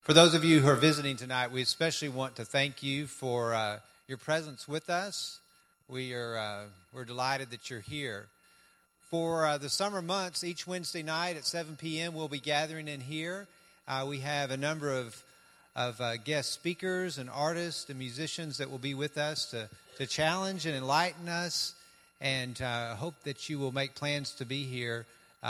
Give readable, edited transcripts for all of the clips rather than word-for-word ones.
For those of you who are visiting tonight, we especially want to thank you for your presence with us. We're delighted that you're here. For the summer months, each Wednesday night at 7 p.m., we'll be gathering in here. We have a number of guest speakers and artists and musicians that will be with us to challenge and enlighten us, and hope that you will make plans to be here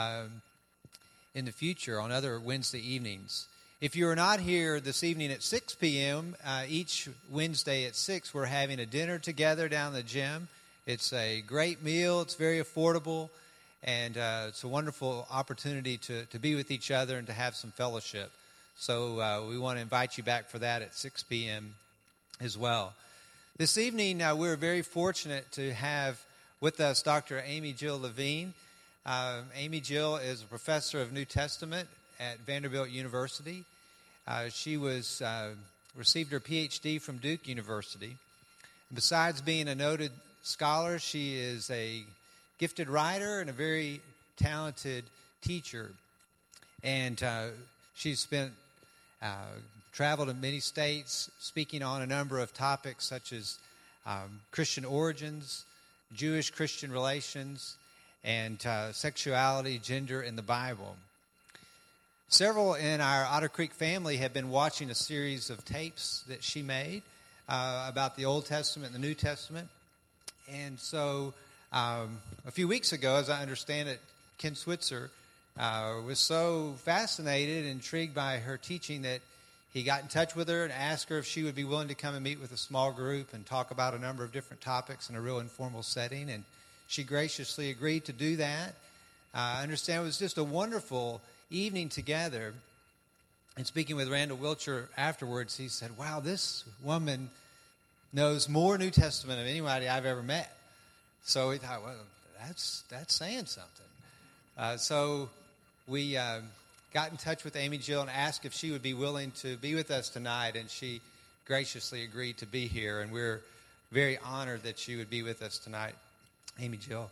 in the future on other Wednesday evenings. If you are not here this evening at 6 p.m., each Wednesday at 6, we're having a dinner together down the gym. It's a great meal. It's very affordable, and it's a wonderful opportunity to be with each other and to have some fellowship. So we want to invite you back for that at 6 p.m. as well. This evening, we're very fortunate to have with us Dr. Amy Jill Levine. Amy Jill is a professor of New Testament at Vanderbilt University. She received her PhD from Duke University. Besides being a noted scholar, she is a gifted writer and a very talented teacher. And she's traveled in many states, speaking on a number of topics such as Christian origins, Jewish-Christian relations, and sexuality, gender, and the Bible. Several in our Otter Creek family have been watching a series of tapes that she made about the Old Testament and the New Testament. And so a few weeks ago, as I understand it, Ken Switzer was so fascinated and intrigued by her teaching that he got in touch with her and asked her if she would be willing to come and meet with a small group and talk about a number of different topics in a real informal setting. And she graciously agreed to do that. I understand it was just a wonderful evening together. And speaking with Randall Wilcher afterwards, he said, wow, this woman knows more New Testament than anybody I've ever met. So we thought, well, that's saying something. So we got in touch with Amy Jill and asked if she would be willing to be with us tonight, and she graciously agreed to be here, and we're very honored that she would be with us tonight, Amy Jill,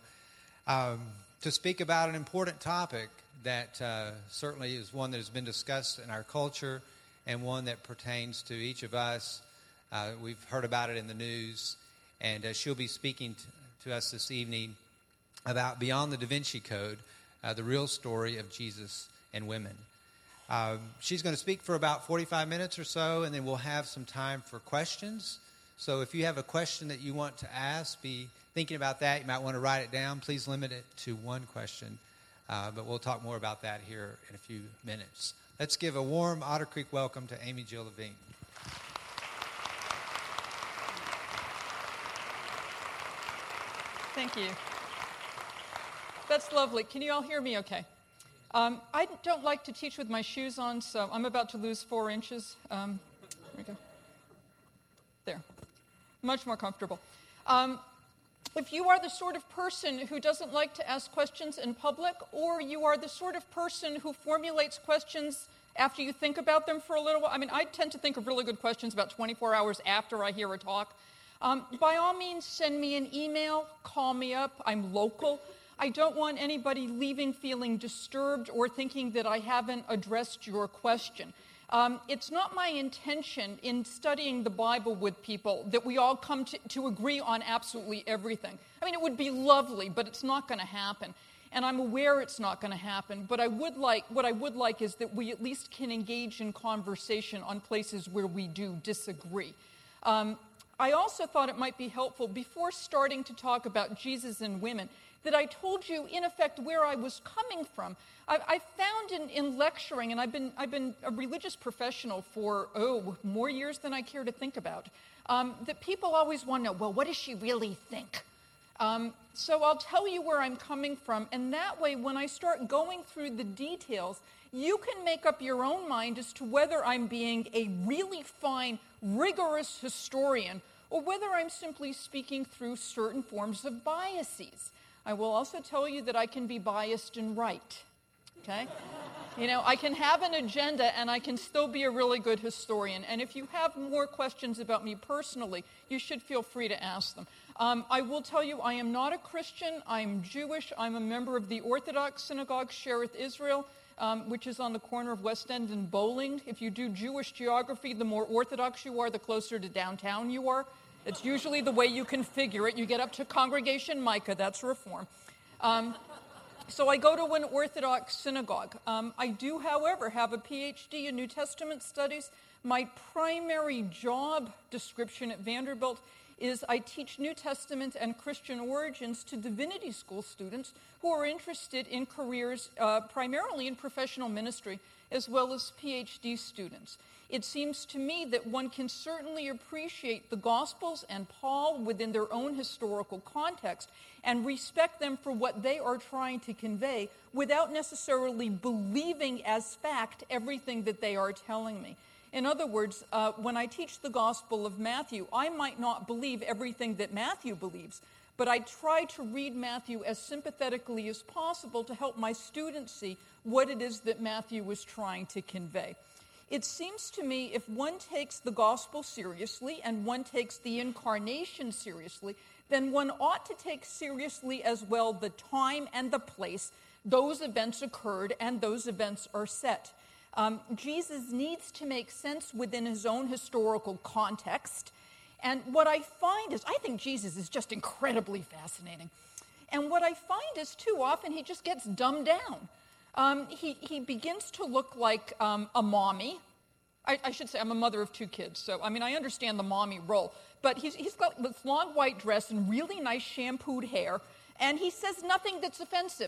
to speak about an important topic that certainly is one that has been discussed in our culture and one that pertains to each of us. We've heard about it in the news, and she'll be speaking to us this evening about Beyond the Da Vinci Code, the real story of Jesus and women. She's going to speak for about 45 minutes or so, and then we'll have some time for questions. So if you have a question that you want to ask, be thinking about that. You might want to write it down. Please limit it to one question. But we'll talk more about that here in a few minutes. Let's give a warm Otter Creek welcome to Amy Jill Levine. Thank you. That's lovely. Can you all hear me okay? I don't like to teach with my shoes on, so I'm about to lose 4 inches. There we go. There. Much more comfortable. If you are the sort of person who doesn't like to ask questions in public, or you are the sort of person who formulates questions after you think about them for a little while, I tend to think of really good questions about 24 hours after I hear a talk. By all means, send me an email, call me up. I'm local. I don't want anybody leaving feeling disturbed or thinking that I haven't addressed your question. It's not my intention in studying the Bible with people that we all come to agree on absolutely everything. It would be lovely, but it's not going to happen. And I'm aware it's not going to happen. But what I would like is that we at least can engage in conversation on places where we do disagree. I also thought it might be helpful, before starting to talk about Jesus and women, that I told you, in effect, where I was coming from. I found in lecturing, and I've been a religious professional for, more years than I care to think about, that people always want to know, well, what does she really think? So I'll tell you where I'm coming from, and that way, when I start going through the details, you can make up your own mind as to whether I'm being a really fine, rigorous historian, or whether I'm simply speaking through certain forms of biases. I will also tell you that I can be biased and right, okay? I can have an agenda and I can still be a really good historian. And if you have more questions about me personally, you should feel free to ask them. I will tell you I am not a Christian. I'm Jewish. I'm a member of the Orthodox Synagogue, Shereth Israel. which is on the corner of West End and Bowling. If you do Jewish geography, the more Orthodox you are, the closer to downtown you are. It's usually the way you configure it. You get up to Congregation Micah, that's Reform. So I go to an Orthodox synagogue. I do, however, have a PhD in New Testament studies. My primary job description at Vanderbilt is I teach New Testament and Christian origins to divinity school students who are interested in careers primarily in professional ministry, as well as PhD students. It seems to me that one can certainly appreciate the Gospels and Paul within their own historical context and respect them for what they are trying to convey without necessarily believing as fact everything that they are telling me. In other words, when I teach the Gospel of Matthew, I might not believe everything that Matthew believes, but I try to read Matthew as sympathetically as possible to help my students see what it is that Matthew was trying to convey. It seems to me if one takes the gospel seriously and one takes the incarnation seriously, then one ought to take seriously as well the time and the place those events occurred and those events are set. Jesus needs to make sense within his own historical context. And what I find is, I think Jesus is just incredibly fascinating. And what I find is too often he just gets dumbed down. He begins to look like a mommy. I should say I'm a mother of 2 kids, so I mean I understand the mommy role. But he's got this long white dress and really nice shampooed hair, and he says nothing that's offensive.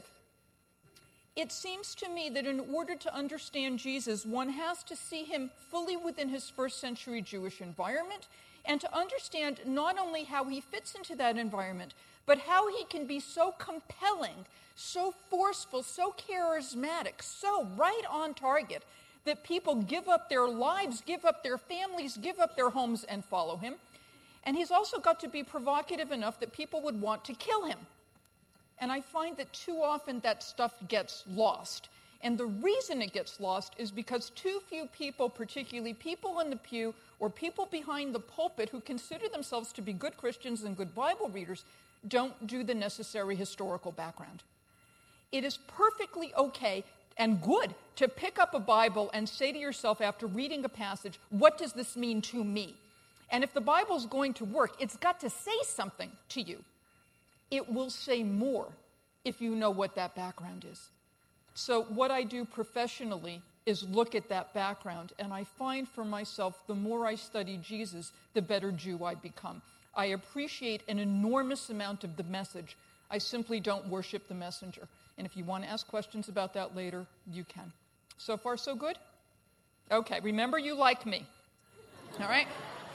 It seems to me that in order to understand Jesus, one has to see him fully within his first century Jewish environment and to understand not only how he fits into that environment, but how he can be so compelling, so forceful, so charismatic, so right on target that people give up their lives, give up their families, give up their homes and follow him. And he's also got to be provocative enough that people would want to kill him. And I find that too often that stuff gets lost. And the reason it gets lost is because too few people, particularly people in the pew or people behind the pulpit who consider themselves to be good Christians and good Bible readers, don't do the necessary historical background. It is perfectly okay and good to pick up a Bible and say to yourself after reading a passage, what does this mean to me? And if the Bible's going to work, it's got to say something to you. It will say more if you know what that background is. So what I do professionally is look at that background, and I find for myself, the more I study Jesus, the better Jew I become. I appreciate an enormous amount of the message. I simply don't worship the messenger. And if you want to ask questions about that later, you can. So far, so good? Okay, remember you like me. All right?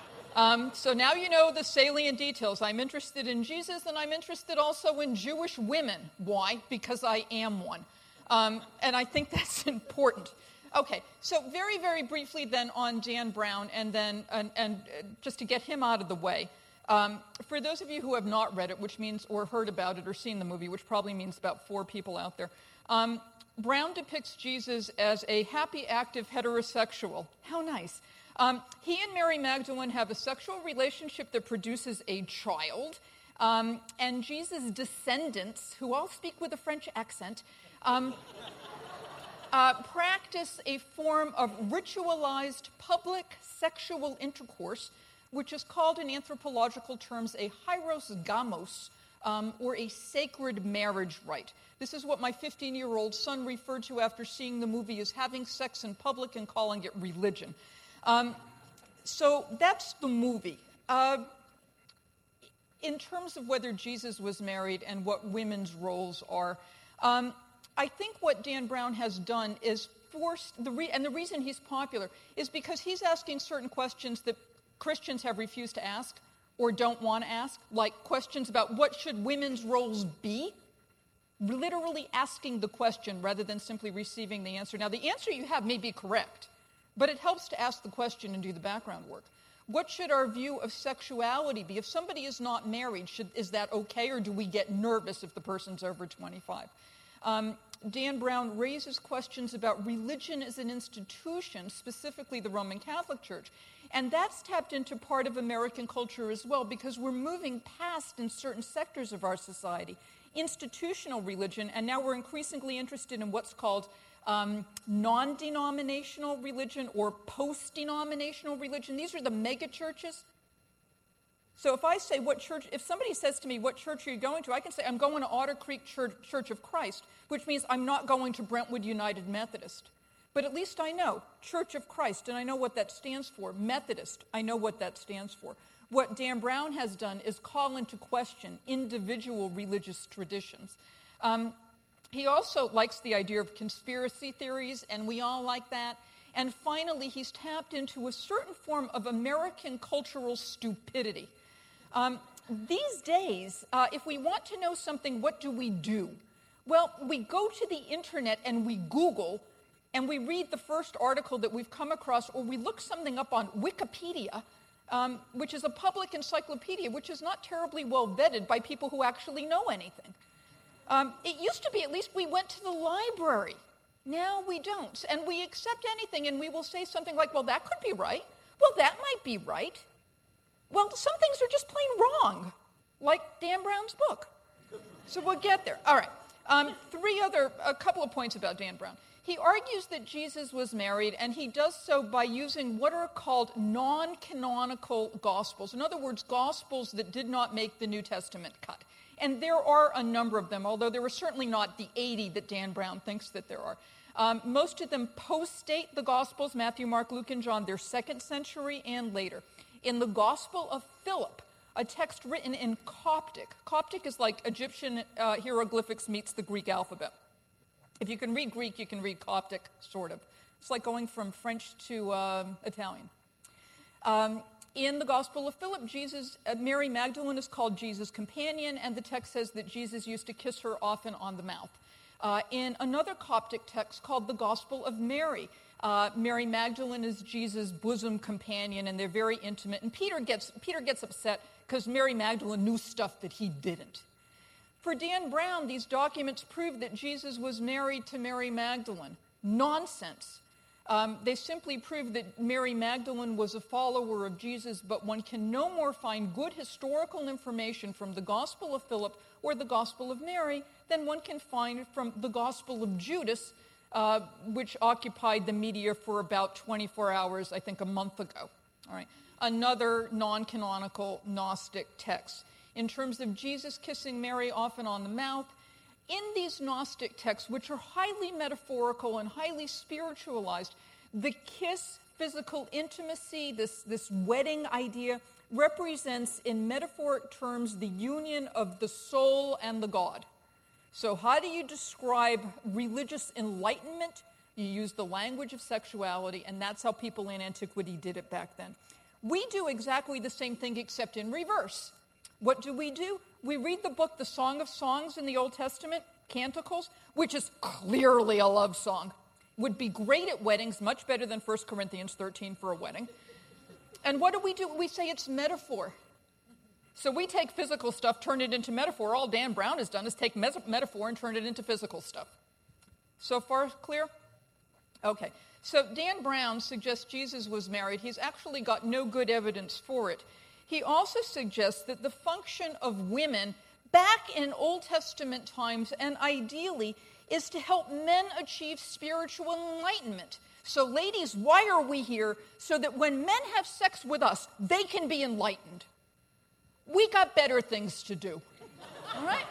So now you know the salient details. I'm interested in Jesus, and I'm interested also in Jewish women. Why? Because I am one. And I think that's important. Okay, so very, very briefly then on Dan Brown, and then just to get him out of the way. For those of you who have not read it, which means, or heard about it, or seen the movie, which probably means about 4 people out there, Brown depicts Jesus as a happy, active heterosexual. How nice. He and Mary Magdalene have a sexual relationship that produces a child, and Jesus' descendants, who all speak with a French accent, practice a form of ritualized public sexual intercourse, which is called in anthropological terms a hieros gamos, or a sacred marriage rite. This is what my 15-year-old son referred to after seeing the movie as having sex in public and calling it religion. So that's the movie. In terms of whether Jesus was married and what women's roles are, I think what Dan Brown has done is forced, and the reason he's popular is because he's asking certain questions that Christians have refused to ask or don't want to ask, like questions about what should women's roles be, literally asking the question rather than simply receiving the answer. Now, the answer you have may be correct, but it helps to ask the question and do the background work. What should our view of sexuality be? If somebody is not married, is that okay, or do we get nervous if the person's over 25? Dan Brown raises questions about religion as an institution, specifically the Roman Catholic Church. And that's tapped into part of American culture as well, because we're moving past, in certain sectors of our society, institutional religion, and now we're increasingly interested in what's called non-denominational religion or post-denominational religion. These are the mega churches. So if I say what church, if somebody says to me, what church are you going to? I can say, I'm going to Otter Creek Church of Christ, which means I'm not going to Brentwood United Methodist. But at least I know Church of Christ, and I know what that stands for. Methodist, I know what that stands for. What Dan Brown has done is call into question individual religious traditions. He also likes the idea of conspiracy theories, and we all like that. And finally, he's tapped into a certain form of American cultural stupidity. These days, if we want to know something, what do? Well, we go to the internet and we Google, and we read the first article that we've come across, or we look something up on Wikipedia, which is a public encyclopedia, which is not terribly well vetted by people who actually know anything. It used to be, at least, we went to the library. Now we don't. And we accept anything, and we will say something like, well, that could be right. Well, that might be right. Well, some things are just plain wrong, like Dan Brown's book. So we'll get there. All right. A couple of points about Dan Brown. He argues that Jesus was married, and he does so by using what are called non-canonical gospels. In other words, gospels that did not make the New Testament cut. And there are a number of them, although there are certainly not the 80 that Dan Brown thinks that there are. Most of them post-date the Gospels, Matthew, Mark, Luke, and John. They're 2nd century and later. In the Gospel of Philip, a text written in Coptic. Coptic is like Egyptian hieroglyphics meets the Greek alphabet. If you can read Greek, you can read Coptic, sort of. It's like going from French to Italian. In the Gospel of Philip, Mary Magdalene is called Jesus' companion, and the text says that Jesus used to kiss her often on the mouth. In another Coptic text called the Gospel of Mary, Mary Magdalene is Jesus' bosom companion, and they're very intimate. And Peter gets upset because Mary Magdalene knew stuff that he didn't. For Dan Brown, these documents prove that Jesus was married to Mary Magdalene. Nonsense. They simply prove that Mary Magdalene was a follower of Jesus, but one can no more find good historical information from the Gospel of Philip or the Gospel of Mary than one can find from the Gospel of Judas, which occupied the media for about 24 hours, I think a month ago. All right. Another non-canonical Gnostic text. In terms of Jesus kissing Mary often on the mouth, in these Gnostic texts, which are highly metaphorical and highly spiritualized, the kiss, physical intimacy, this wedding idea, represents in metaphoric terms the union of the soul and the God. So how do you describe religious enlightenment? You use the language of sexuality, and that's how people in antiquity did it back then. We do exactly the same thing, except in reverse. What do? We read the book, The Song of Songs in the Old Testament, Canticles, which is clearly a love song. Would be great at weddings, much better than 1 Corinthians 13 for a wedding. And what do? We say it's metaphor. So we take physical stuff, turn it into metaphor. All Dan Brown has done is take metaphor and turn it into physical stuff. So far, clear? Okay. So Dan Brown suggests Jesus was married. He's actually got no good evidence for it. He also suggests that the function of women back in Old Testament times, and ideally, is to help men achieve spiritual enlightenment. So ladies, why are we here? So that when men have sex with us, they can be enlightened. We got better things to do. All right?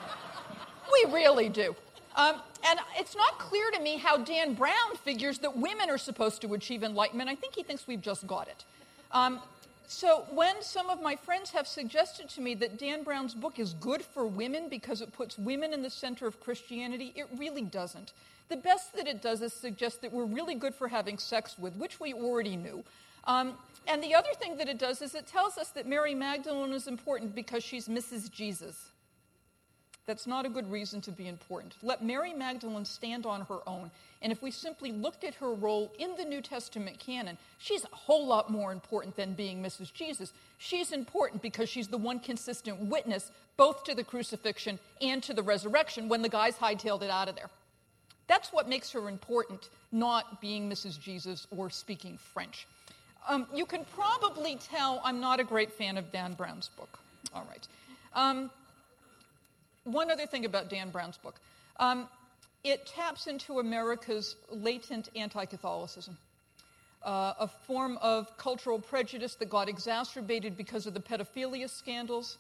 We really do. And it's not clear to me how Dan Brown figures that women are supposed to achieve enlightenment. I think he thinks we've just got it. So when some of my friends have suggested to me that Dan Brown's book is good for women because it puts women in the center of Christianity, it really doesn't. The best that it does is suggest that we're really good for having sex with, which we already knew. And the other thing that it does is it tells us that Mary Magdalene is important because she's Mrs. Jesus. That's not a good reason to be important. Let Mary Magdalene stand on her own. And if we simply looked at her role in the New Testament canon, she's a whole lot more important than being Mrs. Jesus. She's important because she's the one consistent witness both to the crucifixion and to the resurrection when the guys hightailed it out of there. That's what makes her important, not being Mrs. Jesus or speaking French. You can probably tell I'm not a great fan of Dan Brown's book. All right. One other thing about Dan Brown's book. it taps into America's latent anti-Catholicism, a form of cultural prejudice that got exacerbated because of the pedophilia scandals.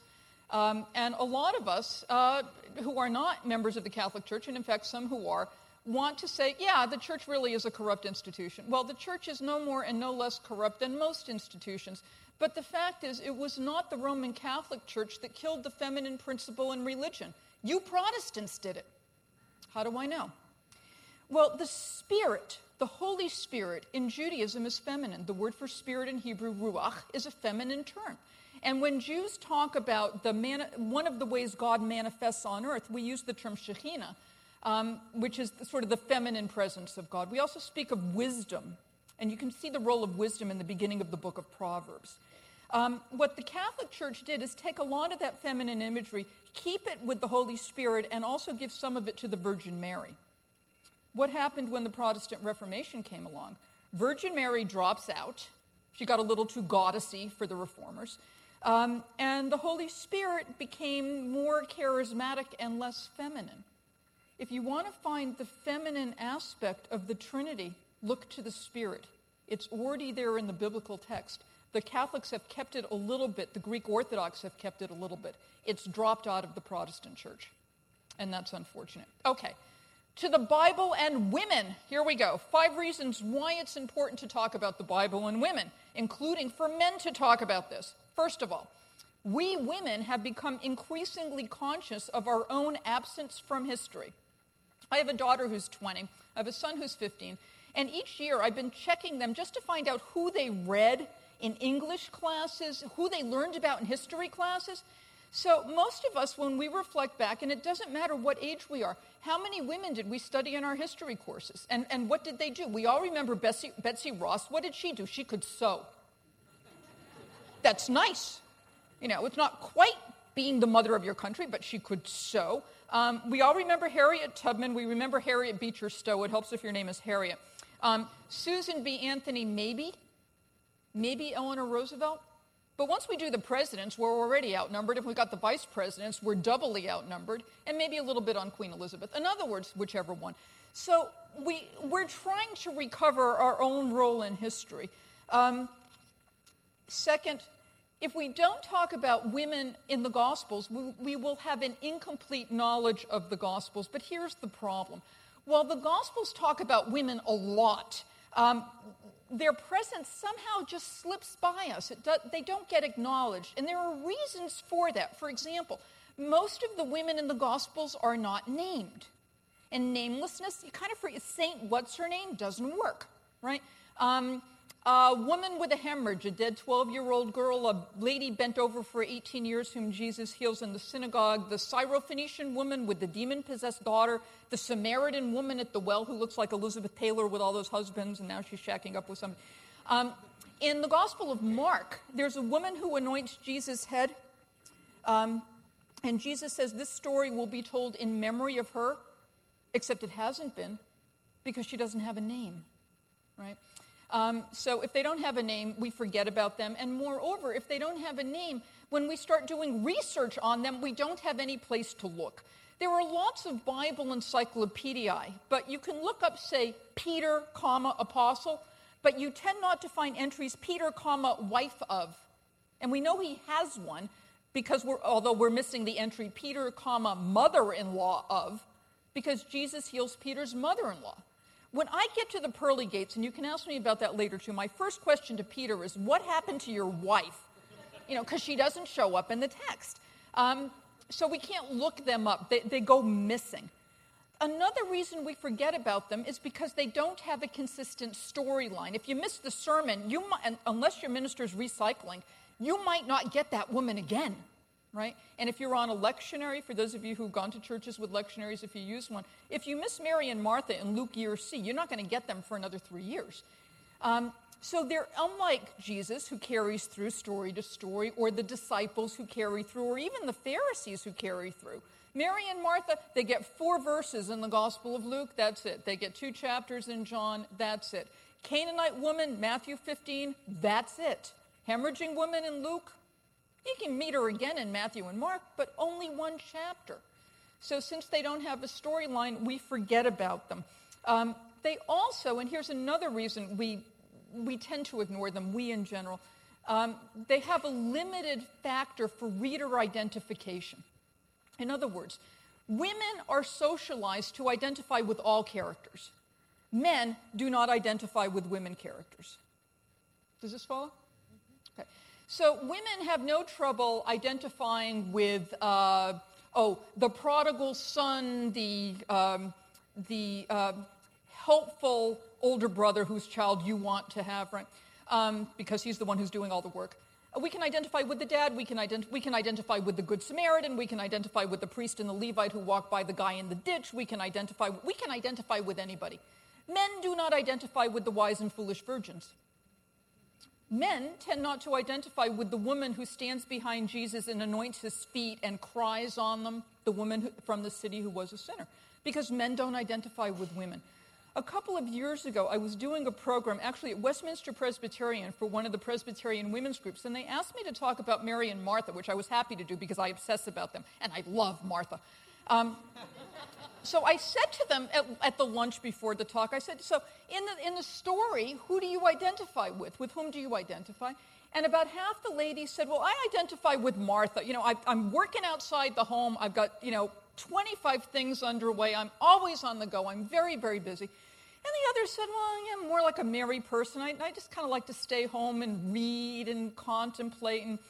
And a lot of us who are not members of the Catholic Church, and in fact some who are, want to say, yeah, the church really is a corrupt institution. Well, the church is no more and no less corrupt than most institutions. But the fact is, it was not the Roman Catholic Church that killed the feminine principle in religion. You Protestants did it. How do I know? Well, the Spirit, the Holy Spirit in Judaism is feminine. The word for spirit in Hebrew, ruach, is a feminine term. And when Jews talk about one of the ways God manifests on earth, we use the term Shekhinah, which is sort of the feminine presence of God. We also speak of wisdom, and you can see the role of wisdom in the beginning of the book of Proverbs. What the Catholic Church did is take a lot of that feminine imagery, keep it with the Holy Spirit, and also give some of it to the Virgin Mary. What happened when the Protestant Reformation came along? Virgin Mary drops out. She got a little too goddessy for the Reformers. And the Holy Spirit became more charismatic and less feminine. If you want to find the feminine aspect of the Trinity, look to the Spirit. It's already there in the biblical text. The Catholics have kept it a little bit. The Greek Orthodox have kept it a little bit. It's dropped out of the Protestant church, and that's unfortunate. Okay, to the Bible and women. Here we go. 5 reasons why it's important to talk about the Bible and women, including for men to talk about this. First of all, we women have become increasingly conscious of our own absence from history. I have a daughter who's 20. I have a son who's 15. And each year I've been checking them just to find out who they read in English classes, who they learned about in history classes. So most of us, when we reflect back, and it doesn't matter what age we are, how many women did we study in our history courses? And what did they do? We all remember Betsy Ross. What did she do? She could sew. That's nice. You know, it's not quite being the mother of your country, but she could sew. We all remember Harriet Tubman. We remember Harriet Beecher Stowe. It helps if your name is Harriet. Susan B. Anthony, maybe Eleanor Roosevelt. But once we do the presidents, we're already outnumbered. If we got the vice presidents, we're doubly outnumbered, and maybe a little bit on Queen Elizabeth. In other words, whichever one. So we're trying to recover our own role in history. Second, if we don't talk about women in the Gospels, we will have an incomplete knowledge of the Gospels. But here's the problem. While the Gospels talk about women a lot, their presence somehow just slips by us. They don't get acknowledged. And there are reasons for that. For example, most of the women in the Gospels are not named. And namelessness, you kind of forget, Saint what's-her-name doesn't work, right? A woman with a hemorrhage, a dead 12-year-old girl, a lady bent over for 18 years whom Jesus heals in the synagogue, the Syrophoenician woman with the demon-possessed daughter, the Samaritan woman at the well who looks like Elizabeth Taylor with all those husbands, and now she's shacking up with somebody. In the Gospel of Mark, there's a woman who anoints Jesus' head, and Jesus says this story will be told in memory of her, except it hasn't been, because she doesn't have a name, right? So if they don't have a name, we forget about them. And moreover, if they don't have a name, when we start doing research on them, we don't have any place to look. There are lots of Bible encyclopediae, but you can look up, say, Peter, apostle, but you tend not to find entries, Peter, wife of. And we know he has one, because although we're missing the entry, Peter, mother-in-law of, because Jesus heals Peter's mother-in-law. When I get to the pearly gates, and you can ask me about that later too, my first question to Peter is, what happened to your wife? You know, because she doesn't show up in the text. So we can't look them up. They go missing. Another reason we forget about them is because they don't have a consistent storyline. If you miss the sermon, unless your minister's recycling, you might not get that woman again. Right? And if you're on a lectionary, for those of you who've gone to churches with lectionaries, if you use one, if you miss Mary and Martha in Luke year C, you're not going to get them for another 3 years. So they're unlike Jesus, who carries through story to story, or the disciples who carry through, or even the Pharisees who carry through. Mary and Martha, they get 4 verses in the Gospel of Luke, that's it. They get 2 chapters in John, that's it. Canaanite woman, Matthew 15, that's it. Hemorrhaging woman in Luke, you can meet her again in Matthew and Mark, but only 1 chapter. So since they don't have a storyline, we forget about them. They also, and here's another reason we tend to ignore them, we in general, they have a limited factor for reader identification. In other words, women are socialized to identify with all characters. Men do not identify with women characters. Does this follow? Okay. So women have no trouble identifying with, the prodigal son, the helpful older brother whose child you want to have, right? Because he's the one who's doing all the work. We can identify with the dad, we can identify with the Good Samaritan, we can identify with the priest and the Levite who walked by the guy in the ditch, we can identify with anybody. Men do not identify with the wise and foolish virgins. Men tend not to identify with the woman who stands behind Jesus and anoints his feet and cries on them, the woman from the city who was a sinner, because men don't identify with women. A couple of years ago, I was doing a program, actually at Westminster Presbyterian, for one of the Presbyterian women's groups, and they asked me to talk about Mary and Martha, which I was happy to do because I obsess about them, and I love Martha. So I said to them at the lunch before the talk, I said, so in the story, who do you identify with? With whom do you identify? And about half the ladies said, well, I identify with Martha. You know, I'm working outside the home. I've got, 25 things underway. I'm always on the go. I'm very, very busy. And the others said, well, yeah, I'm more like a Mary person. I just kind of like to stay home and read and contemplate. And,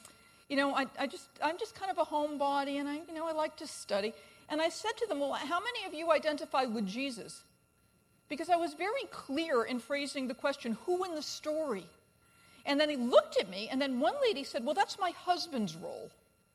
I'm just kind of a homebody, and I like to study. And I said to them, well, how many of you identify with Jesus? Because I was very clear in phrasing the question, who in the story? And then he looked at me, and then one lady said, well, that's my husband's role.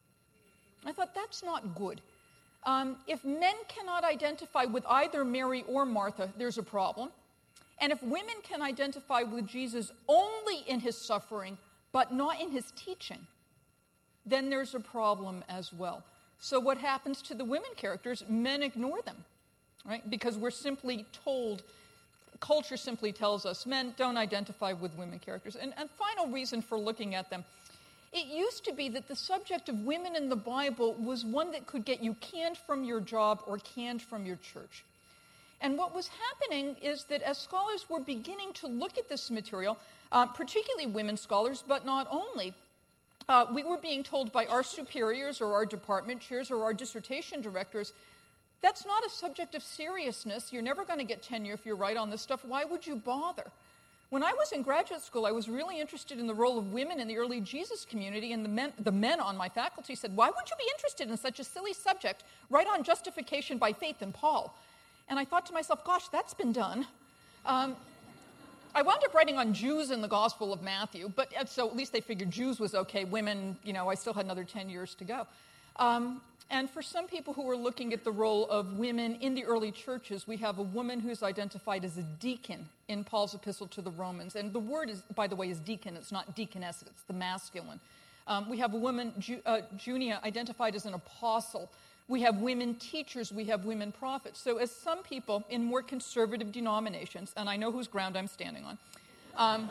I thought, that's not good. If men cannot identify with either Mary or Martha, there's a problem. And if women can identify with Jesus only in his suffering, but not in his teaching, then there's a problem as well. So what happens to the women characters? Men ignore them, right? Because we're simply told, culture simply tells us, men don't identify with women characters. And final reason for looking at them, it used to be that the subject of women in the Bible was one that could get you canned from your job or canned from your church. And what was happening is that as scholars were beginning to look at this material, particularly women scholars, but not only, we were being told by our superiors or our department chairs or our dissertation directors, that's not a subject of seriousness. You're never going to get tenure if you write on this stuff. Why would you bother? When I was in graduate school, I was really interested in the role of women in the early Jesus community, and the men on my faculty said, why would you be interested in such a silly subject? Write on justification by faith in Paul. And I thought to myself, gosh, that's been done. I wound up writing on Jews in the Gospel of Matthew, but so at least they figured Jews was okay. Women, I still had another 10 years to go. And for some people who are looking at the role of women in the early churches, we have a woman who's identified as a deacon in Paul's epistle to the Romans. And the word, by the way, is deacon. It's not deaconess. It's the masculine. We have a woman, Junia, identified as an apostle. We have women teachers. We have women prophets. So as some people in more conservative denominations, and I know whose ground I'm standing on,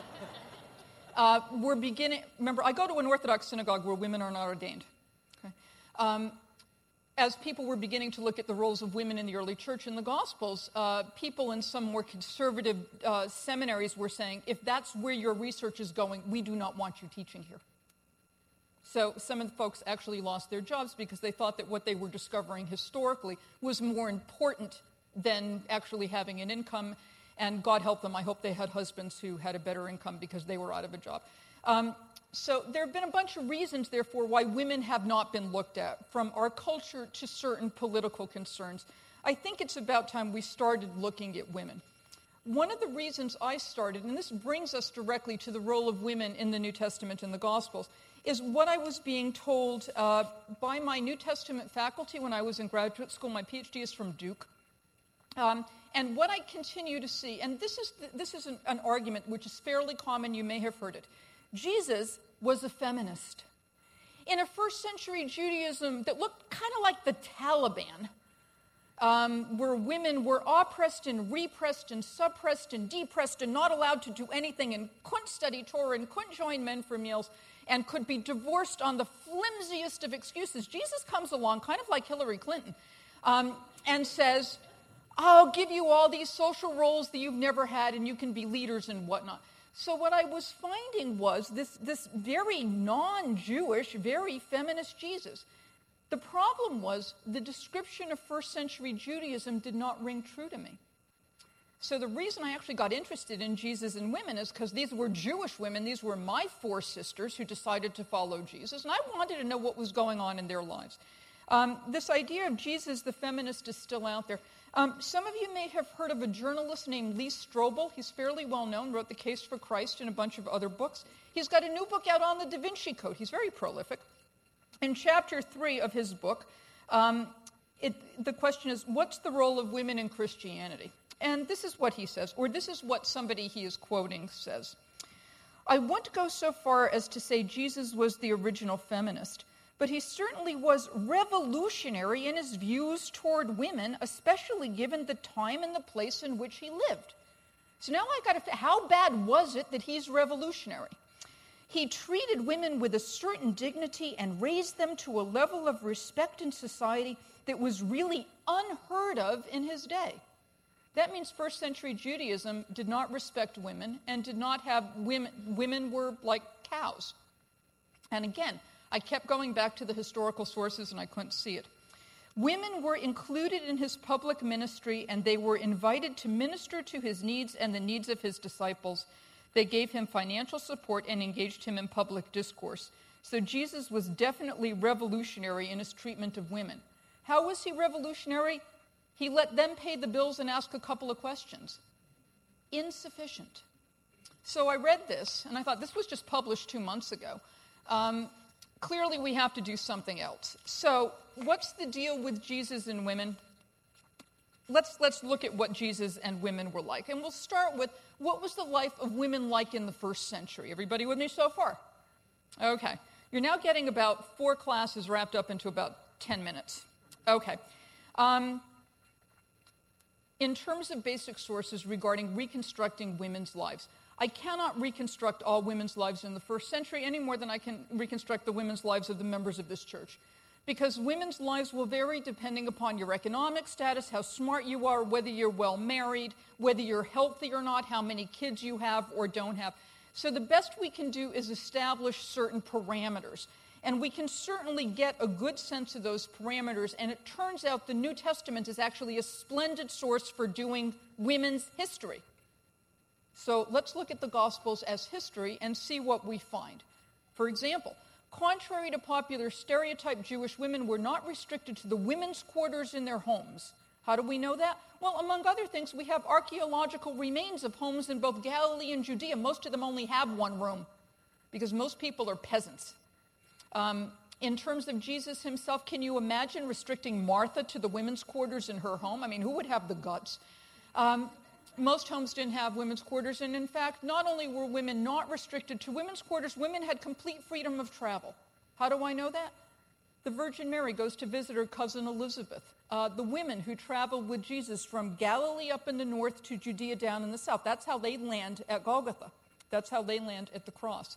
we're beginning. Remember, I go to an Orthodox synagogue where women are not ordained. Okay? As people were beginning to look at the roles of women in the early church in the Gospels, people in some more conservative seminaries were saying, if that's where your research is going, we do not want you teaching here. So some of the folks actually lost their jobs because they thought that what they were discovering historically was more important than actually having an income. And God help them, I hope they had husbands who had a better income because they were out of a job. So there have been a bunch of reasons, therefore, why women have not been looked at, from our culture to certain political concerns. I think it's about time we started looking at women. One of the reasons I started, and this brings us directly to the role of women in the New Testament and the Gospels, is what I was being told by my New Testament faculty when I was in graduate school. My PhD is from Duke. And what I continue to see, and this is an argument which is fairly common, you may have heard it. Jesus was a feminist. In a first century Judaism that looked kind of like the Taliban, where women were oppressed and repressed and suppressed and depressed and not allowed to do anything and couldn't study Torah and couldn't join men for meals and could be divorced on the flimsiest of excuses. Jesus comes along, kind of like Hillary Clinton, and says, I'll give you all these social roles that you've never had, and you can be leaders and whatnot. So what I was finding was this very non-Jewish, very feminist Jesus. The problem was the description of first century Judaism did not ring true to me. So the reason I actually got interested in Jesus and women is because these were Jewish women. These were my 4 sisters who decided to follow Jesus, and I wanted to know what was going on in their lives. This idea of Jesus the feminist is still out there. Some of you may have heard of a journalist named Lee Strobel. He's fairly well known, wrote The Case for Christ and a bunch of other books. He's got a new book out on the Da Vinci Code. He's very prolific. In chapter 3 of his book, the question is, what's the role of women in Christianity? And this is what he says, or this is what somebody he is quoting says. I won't go so far as to say Jesus was the original feminist, but he certainly was revolutionary in his views toward women, especially given the time and the place in which he lived. So now I got to, how bad was it that he's revolutionary? He treated women with a certain dignity and raised them to a level of respect in society that was really unheard of in his day. That means first century Judaism did not respect women and did not have women were like cows. And again, I kept going back to the historical sources and I couldn't see it. Women were included in his public ministry and they were invited to minister to his needs and the needs of his disciples. They gave him financial support and engaged him in public discourse. So Jesus was definitely revolutionary in his treatment of women. How was he revolutionary? He let them pay the bills and ask a couple of questions. Insufficient. So I read this, and I thought, this was just published 2 months ago. Clearly, we have to do something else. So what's the deal with Jesus and women? Let's look at what Jesus and women were like. And we'll start with, what was the life of women like in the first century? Everybody with me so far? Okay. You're now getting about 4 classes wrapped up into about 10 minutes. Okay. In terms of basic sources regarding reconstructing women's lives, I cannot reconstruct all women's lives in the first century any more than I can reconstruct the women's lives of the members of this church. Because women's lives will vary depending upon your economic status, how smart you are, whether you're well married, whether you're healthy or not, how many kids you have or don't have. So the best we can do is establish certain parameters. And we can certainly get a good sense of those parameters. And it turns out the New Testament is actually a splendid source for doing women's history. So let's look at the Gospels as history and see what we find. For example, contrary to popular stereotype, Jewish women were not restricted to the women's quarters in their homes. How do we know that? Well, among other things, we have archaeological remains of homes in both Galilee and Judea. Most of them only have one room because most people are peasants. In terms of Jesus himself, can you imagine restricting Martha to the women's quarters in her home? I mean, who would have the guts? Most homes didn't have women's quarters, and in fact, not only were women not restricted to women's quarters, women had complete freedom of travel. How do I know that? The Virgin Mary goes to visit her cousin Elizabeth. The women who traveled with Jesus from Galilee up in the north to Judea down in the south, that's how they land at Golgotha. That's how they land at the cross.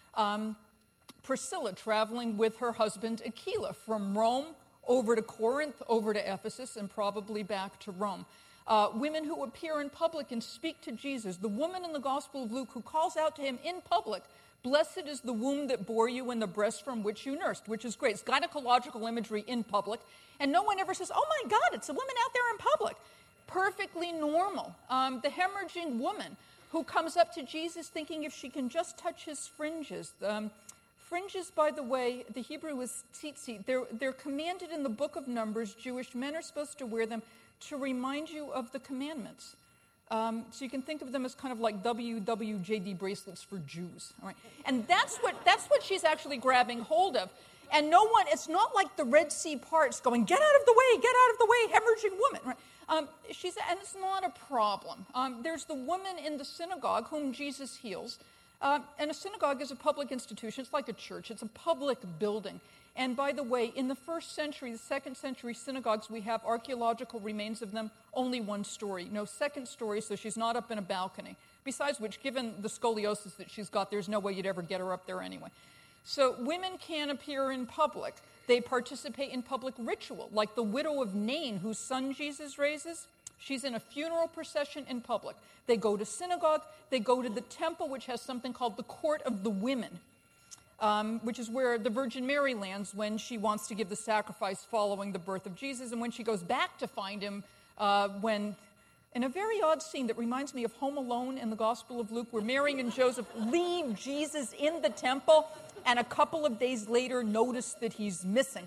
Priscilla traveling with her husband Aquila from Rome over to Corinth, over to Ephesus, and probably back to Rome. Women who appear in public and speak to Jesus. The woman in the Gospel of Luke who calls out to him in public, "Blessed is the womb that bore you and the breast from which you nursed," which is great. It's gynecological imagery in public. And no one ever says, "Oh my God, it's a woman out there in public." Perfectly normal. The hemorrhaging woman who comes up to Jesus thinking if she can just touch his fringes. Fringes, by the way, the Hebrew is tzitzit. They're commanded in the book of Numbers. Jewish men are supposed to wear them to remind you of the commandments. So you can think of them as kind of like WWJD bracelets for Jews. All right? And that's what she's actually grabbing hold of. And no one, it's not like the Red Sea parts going, "Get out of the way, hemorrhaging woman." Right? And it's not a problem. There's the woman in the synagogue whom Jesus heals. And a synagogue is a public institution. It's like a church. It's a public building. And by the way, in the first century, the second century synagogues, we have archaeological remains of them, only one story. No second story, so she's not up in a balcony. Besides which, given the scoliosis that she's got, there's no way you'd ever get her up there anyway. So women can appear in public. They participate in public ritual, like the widow of Nain, whose son Jesus raises. She's in a funeral procession in public. They go to synagogue. They go to the temple, which has something called the Court of the Women, which is where the Virgin Mary lands when she wants to give the sacrifice following the birth of Jesus, and when she goes back to find him when, in a very odd scene that reminds me of Home Alone in the Gospel of Luke, where Mary and Joseph leave Jesus in the temple, and a couple of days later notice that he's missing.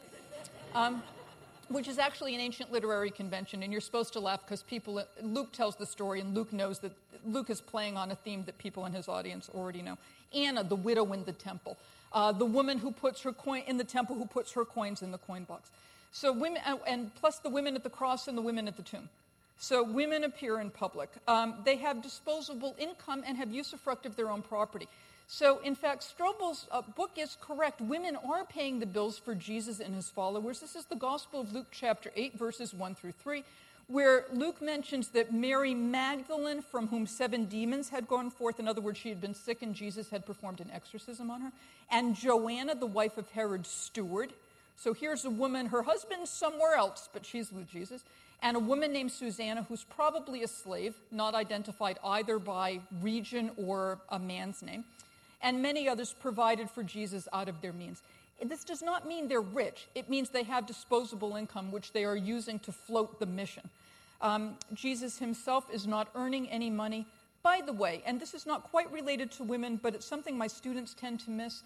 Which is actually an ancient literary convention, and you're supposed to laugh because Luke tells the story, and Luke knows that Luke is playing on a theme that people in his audience already know. Anna, the widow in the temple, the woman who puts her coin in the temple, who puts her coins in the coin box. So women, and plus the women at the cross and the women at the tomb. So women appear in public. They have disposable income and have usufruct of their own property. So, in fact, Strobel's book is correct. Women are paying the bills for Jesus and his followers. This is the Gospel of Luke chapter 8, verses 1 through 3, where Luke mentions that Mary Magdalene, from whom 7 demons had gone forth, in other words, she had been sick and Jesus had performed an exorcism on her, and Joanna, the wife of Herod's steward. So here's a woman, her husband's somewhere else, but she's with Jesus, and a woman named Susanna, who's probably a slave, not identified either by region or a man's name, and many others provided for Jesus out of their means. This does not mean they're rich. It means they have disposable income, which they are using to float the mission. Jesus himself is not earning any money. By the way, and this is not quite related to women, but it's something my students tend to miss,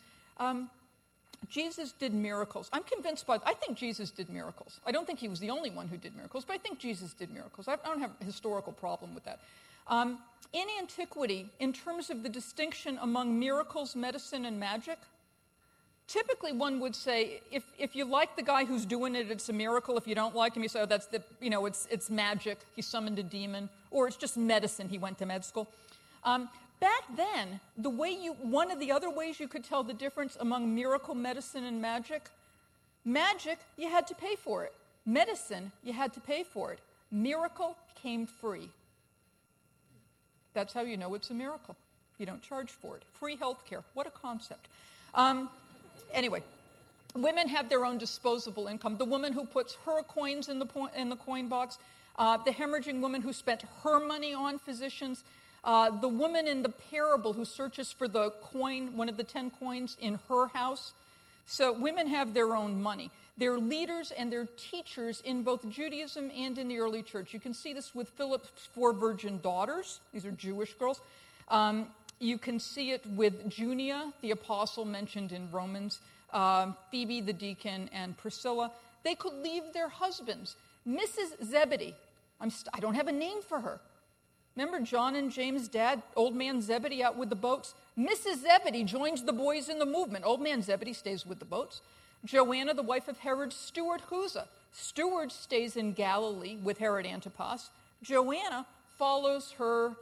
Jesus did miracles. I think Jesus did miracles. I don't think he was the only one who did miracles, but I think Jesus did miracles. I don't have a historical problem with that. In antiquity, in terms of the distinction among miracles, medicine, and magic, typically one would say, if you like the guy who's doing it, it's a miracle. If you don't like him, you say, oh, it's magic. He summoned a demon. Or it's just medicine. He went to med school. Back then, one of the other ways you could tell the difference among miracle, medicine, and magic, you had to pay for it. Medicine, you had to pay for it. Miracle came free. That's how you know it's a miracle. You don't charge for it. Free health care. What a concept. Anyway, women have their own disposable income. The woman who puts her coins in the coin box, the hemorrhaging woman who spent her money on physicians, the woman in the parable who searches for the coin, one of the 10 coins in her house. So women have their own money. They're leaders and they're teachers in both Judaism and in the early church. You can see this with Philip's 4 virgin daughters. These are Jewish girls. You can see it with Junia, the apostle mentioned in Romans, Phoebe, the deacon, and Priscilla. They could leave their husbands. Mrs. Zebedee, I don't have a name for her. Remember John and James' dad, old man Zebedee, out with the boats? Mrs. Zebedee joins the boys in the movement. Old man Zebedee stays with the boats. Joanna, the wife of Herod's steward Chuza. Steward stays in Galilee with Herod Antipas. Joanna follows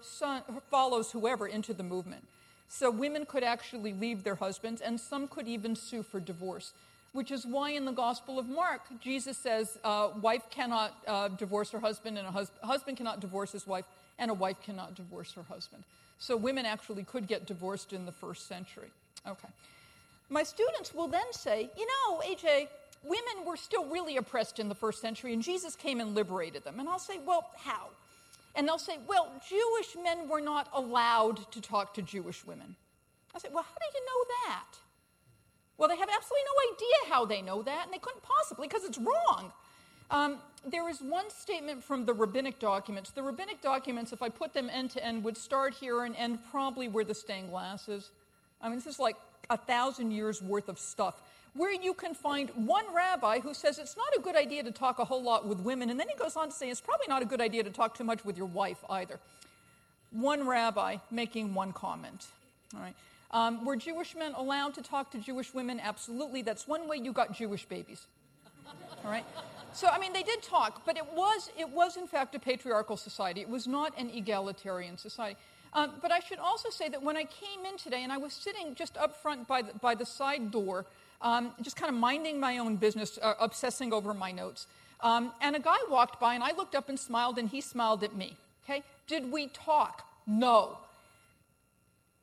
whoever into the movement. So women could actually leave their husbands, and some could even sue for divorce, which is why in the Gospel of Mark, Jesus says wife cannot divorce her husband, and a husband cannot divorce his wife, and a wife cannot divorce her husband. So women actually could get divorced in the first century. Okay. My students will then say, AJ, women were still really oppressed in the first century, and Jesus came and liberated them. And I'll say, well, how? And they'll say, well, Jewish men were not allowed to talk to Jewish women. I say, well, how do you know that? Well, they have absolutely no idea how they know that, and they couldn't possibly, because it's wrong. There is one statement from the rabbinic documents. The rabbinic documents, if I put them end to end, would start here and end probably where the stained glass is. I mean, this is like 1,000 years worth of stuff, where you can find one rabbi who says it's not a good idea to talk a whole lot with women, and then he goes on to say it's probably not a good idea to talk too much with your wife either. One rabbi making one comment. All right. Were Jewish men allowed to talk to Jewish women? Absolutely. That's one way you got Jewish babies. All right. So, I mean, they did talk, but it was in fact a patriarchal society. It was not an egalitarian society. But I should also say that when I came in today, and I was sitting just up front by the side door, just kind of minding my own business, obsessing over my notes, and a guy walked by, and I looked up and smiled, and he smiled at me. Okay? Did we talk? No.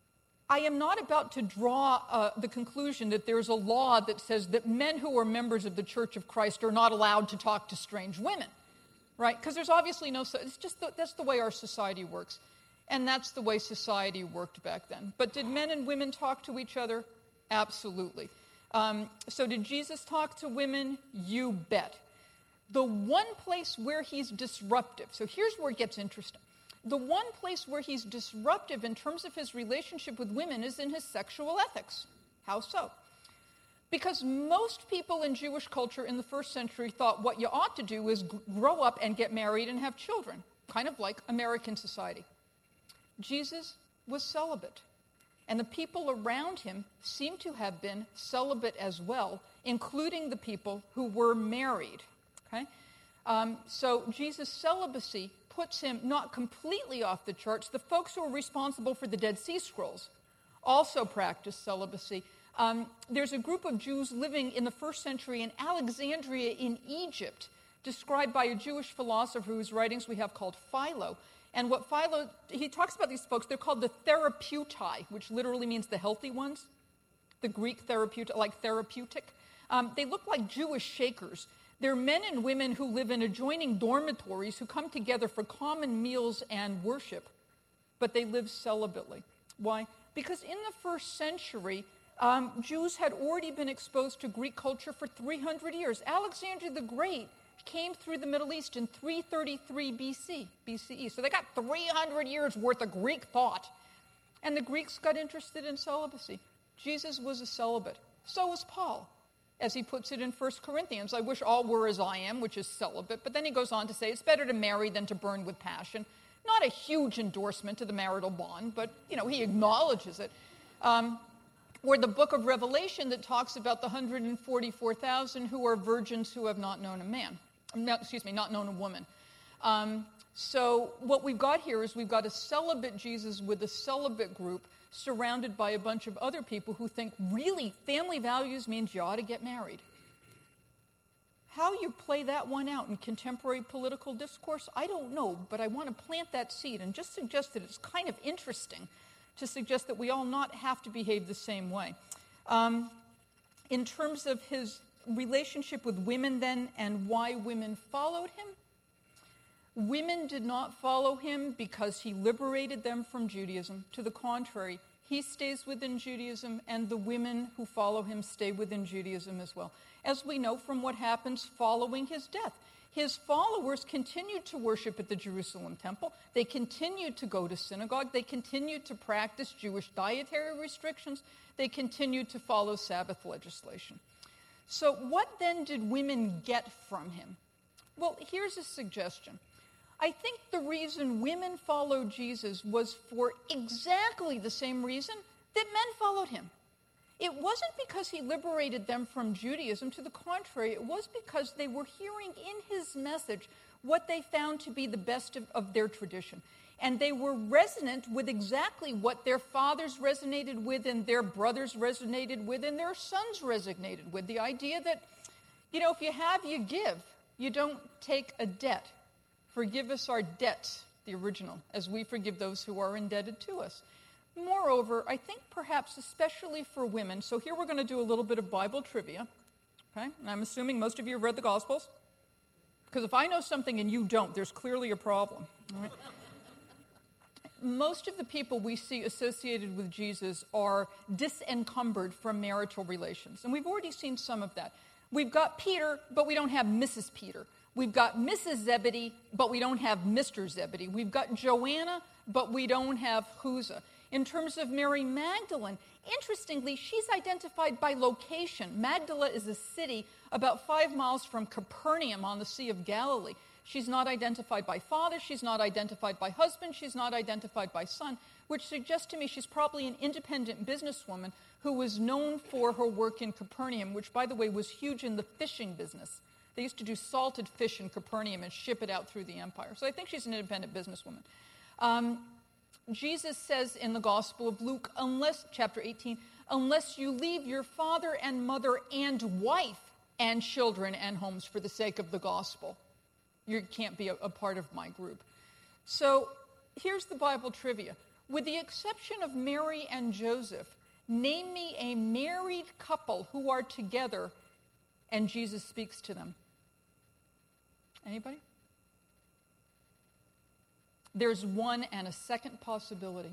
I am not about to draw the conclusion that there's a law that says that men who are members of the Church of Christ are not allowed to talk to strange women, right? Because there's obviously no, it's just that's the way our society works. And that's the way society worked back then. But did men and women talk to each other? Absolutely. So did Jesus talk to women? You bet. The one place where he's disruptive, so here's where it gets interesting. The one place where he's disruptive in terms of his relationship with women is in his sexual ethics. How so? Because most people in Jewish culture in the first century thought what you ought to do is grow up and get married and have children, kind of like American society. Jesus was celibate, and the people around him seem to have been celibate as well, including the people who were married. Okay? So Jesus' celibacy puts him not completely off the charts. The folks who are responsible for the Dead Sea Scrolls also practiced celibacy. There's a group of Jews living in the first century in Alexandria in Egypt, described by a Jewish philosopher whose writings we have called Philo. And what Philo, he talks about these folks, they're called the therapeutai, which literally means the healthy ones. The Greek like therapeutic. They look like Jewish Shakers. They're men and women who live in adjoining dormitories who come together for common meals and worship, but they live celibately. Why? Because in the first century, Jews had already been exposed to Greek culture for 300 years. Alexander the Great came through the Middle East in 333 BCE. So they got 300 years worth of Greek thought. And the Greeks got interested in celibacy. Jesus was a celibate. So was Paul, as he puts it in 1 Corinthians. I wish all were as I am, which is celibate. But then he goes on to say it's better to marry than to burn with passion. Not a huge endorsement to the marital bond, but, he acknowledges it. Or the book of Revelation that talks about the 144,000 who are virgins who have not known a man. Not known a woman. So what we've got here is we've got a celibate Jesus with a celibate group surrounded by a bunch of other people who think really family values means you ought to get married. How you play that one out in contemporary political discourse, I don't know, but I want to plant that seed and just suggest that it's kind of interesting to suggest that we all not have to behave the same way. In terms of his relationship with women then and why women followed him, women did not follow him because he liberated them from Judaism. To the contrary, he stays within Judaism, and the women who follow him stay within Judaism as well. As we know from what happens following his death. His followers continued to worship at the Jerusalem temple. They continued to go to synagogue. They continued to practice Jewish dietary restrictions. They continued to follow Sabbath legislation. So what then did women get from him? Well, here's a suggestion. I think the reason women followed Jesus was for exactly the same reason that men followed him. It wasn't because he liberated them from Judaism. To the contrary, it was because they were hearing in his message what they found to be the best of their tradition. And they were resonant with exactly what their fathers resonated with and their brothers resonated with and their sons resonated with. The idea that, if you have, you give. You don't take a debt. Forgive us our debts, the original, as we forgive those who are indebted to us. Moreover, I think perhaps especially for women, so here we're going to do a little bit of Bible trivia, okay? And I'm assuming most of you have read the Gospels, because if I know something and you don't, there's clearly a problem. All right? Most of the people we see associated with Jesus are disencumbered from marital relations, and we've already seen some of that. We've got Peter, but we don't have Mrs. Peter. We've got Mrs. Zebedee, but we don't have Mr. Zebedee. We've got Joanna, but we don't have Chuza. In terms of Mary Magdalene, interestingly, she's identified by location. Magdala is a city about 5 miles from Capernaum on the Sea of Galilee. She's not identified by father, she's not identified by husband, she's not identified by son, which suggests to me she's probably an independent businesswoman who was known for her work in Capernaum, which, by the way, was huge in the fishing business. They used to do salted fish in Capernaum and ship it out through the empire. So I think she's an independent businesswoman. Jesus says in the Gospel of Luke, chapter 18, unless you leave your father and mother and wife and children and homes for the sake of the gospel, you can't be a part of my group. So here's the Bible trivia. With the exception of Mary and Joseph, name me a married couple who are together and Jesus speaks to them. Anybody? There's one and a second possibility.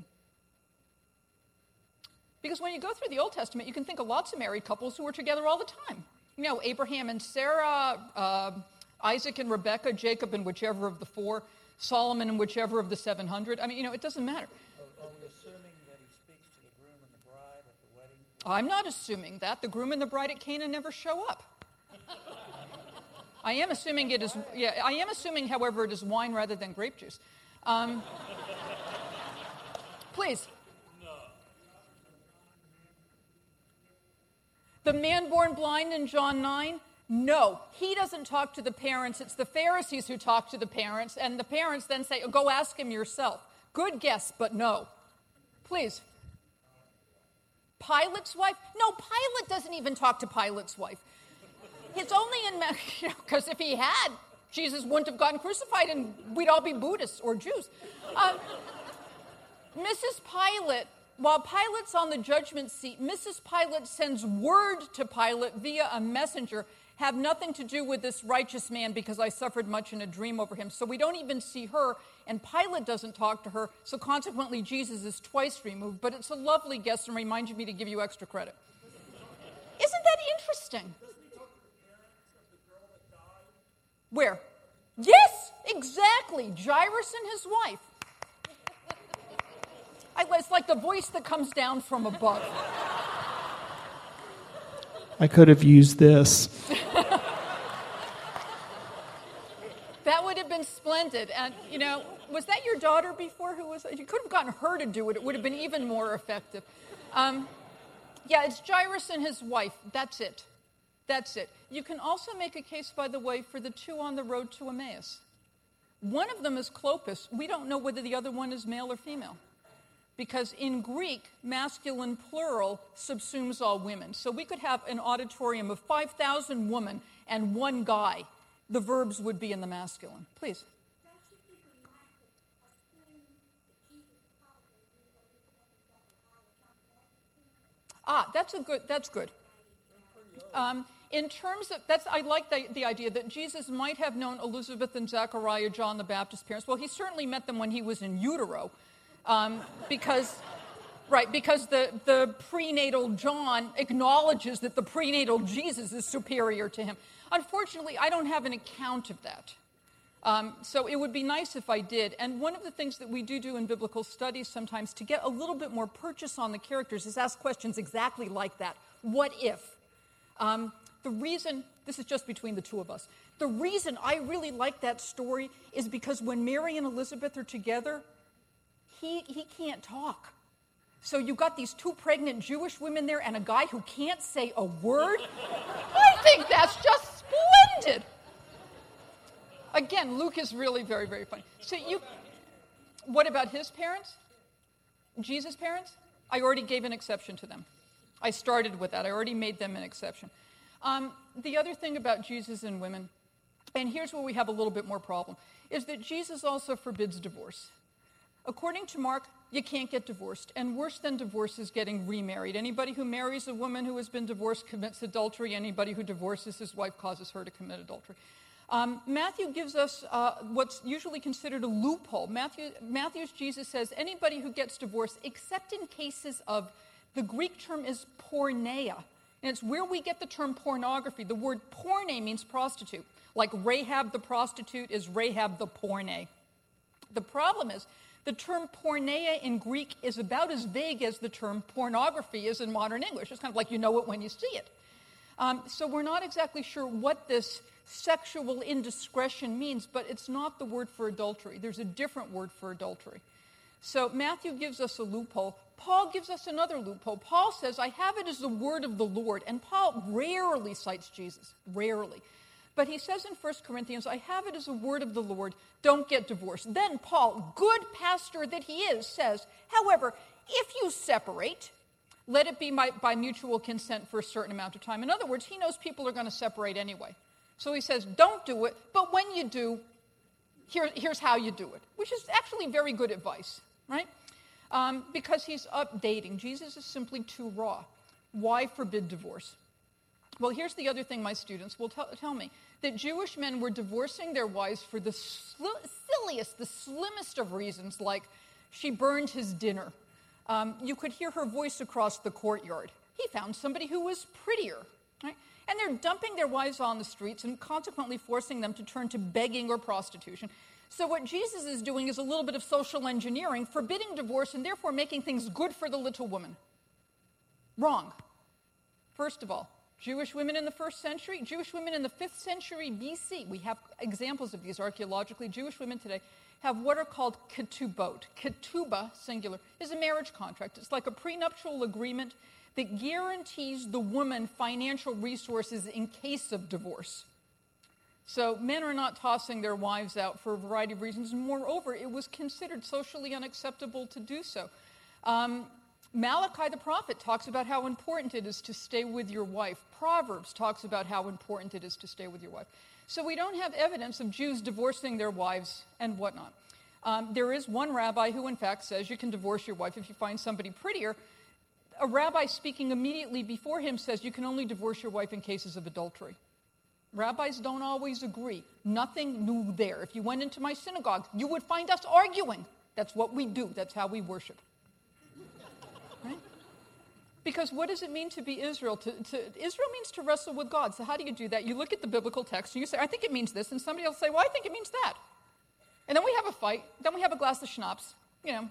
Because when you go through the Old Testament, you can think of lots of married couples who were together all the time. You know, Abraham and Sarah, Isaac and Rebekah, Jacob and whichever of the four, Solomon and whichever of the 700. I mean, you know, it doesn't matter. Are we assuming that he speaks to the groom and the bride at the wedding? I'm not assuming that. The groom and the bride at Cana never show up. I am assuming, however, it is wine rather than grape juice. Please. No. The man born blind in John 9? No. He doesn't talk to the parents. It's the Pharisees who talk to the parents, and the parents then say, oh, go ask him yourself. Good guess, but no. Please. Pilate's wife? No, Pilate doesn't even talk to Pilate's wife. It's only in, because if he had, Jesus wouldn't have gotten crucified and we'd all be Buddhists or Jews. Mrs. Pilate, while Pilate's on the judgment seat, Mrs. Pilate sends word to Pilate via a messenger, have nothing to do with this righteous man because I suffered much in a dream over him. So we don't even see her, and Pilate doesn't talk to her, so consequently Jesus is twice removed. But it's a lovely guess and reminds me to give you extra credit. Isn't that interesting? Where? Yes, exactly. Jairus and his wife. It's like the voice that comes down from above. I could have used this. That would have been splendid. And, you know, was that your daughter before who was? You could have gotten her to do it. It would have been even more effective. Yeah, it's Jairus and his wife. That's it. That's it. You can also make a case, by the way, for the two on the road to Emmaus. One of them is Clopas. We don't know whether the other one is male or female. Because in Greek, masculine plural subsumes all women. So we could have an auditorium of 5,000 women and one guy. The verbs would be in the masculine. Please. That's good. In terms of, I like the idea that Jesus might have known Elizabeth and Zechariah, John the Baptist's parents. Well, he certainly met them when he was in utero, because the prenatal John acknowledges that the prenatal Jesus is superior to him. Unfortunately, I don't have an account of that. So it would be nice if I did. And one of the things that we do in biblical studies sometimes to get a little bit more purchase on the characters is ask questions exactly like that. What if? The reason, this is just between the two of us, the reason I really like that story is because when Mary and Elizabeth are together, he can't talk. So you've got these two pregnant Jewish women there and a guy who can't say a word. I think that's just splendid. Again, Luke is really very, very funny. So what about his parents? Jesus' parents? I already gave an exception to them. I started with that. I already made them an exception. The other thing about Jesus and women, and here's where we have a little bit more problem, is that Jesus also forbids divorce. According to Mark, you can't get divorced, and worse than divorce is getting remarried. Anybody who marries a woman who has been divorced commits adultery. Anybody who divorces his wife causes her to commit adultery. Matthew gives us what's usually considered a loophole. Matthew's Jesus says anybody who gets divorced, except in cases of, the Greek term is porneia, and it's where we get the term pornography. The word porne means prostitute, like Rahab the prostitute is Rahab the porne. The problem is, the term porneia in Greek is about as vague as the term pornography is in modern English. It's kind of like you know it when you see it. So we're not exactly sure what this sexual indiscretion means, but it's not the word for adultery. There's a different word for adultery. So Matthew gives us a loophole. Paul gives us another loophole. Paul says, I have it as the word of the Lord. And Paul rarely cites Jesus, rarely. But he says in 1 Corinthians, I have it as a word of the Lord, don't get divorced. Then Paul, good pastor that he is, says, however, if you separate, let it be by mutual consent for a certain amount of time. In other words, he knows people are going to separate anyway. So he says, don't do it, but when you do, here's how you do it, which is actually very good advice, right? because he's updating. Jesus is simply too raw. Why forbid divorce? Well, here's the other thing my students will tell me, that Jewish men were divorcing their wives for the silliest, the slimmest of reasons, like she burned his dinner. You could hear her voice across the courtyard. He found somebody who was prettier, right? And they're dumping their wives on the streets and consequently forcing them to turn to begging or prostitution. So what Jesus is doing is a little bit of social engineering, forbidding divorce and therefore making things good for the little woman. Wrong. First of all, Jewish women in the 1st century, Jewish women in the 5th century BC, we have examples of these archaeologically. Jewish women today have what are called ketubot. Ketubah, singular, is a marriage contract. It's like a prenuptial agreement that guarantees the woman financial resources in case of divorce. So men are not tossing their wives out for a variety of reasons. Moreover, it was considered socially unacceptable to do so. Malachi the prophet talks about how important it is to stay with your wife. Proverbs talks about how important it is to stay with your wife. So we don't have evidence of Jews divorcing their wives and whatnot. There is one rabbi who, in fact, says you can divorce your wife if you find somebody prettier. A rabbi speaking immediately before him says you can only divorce your wife in cases of adultery. Rabbis don't always agree. Nothing new there. If you went into my synagogue, you would find us arguing. That's what we do. That's how we worship. Right? Because what does it mean to be Israel? Israel means to wrestle with God. So how do you do that? You look at the biblical text and you say, I think it means this. And somebody else say, well, I think it means that. And then we have a fight. Then we have a glass of schnapps. Then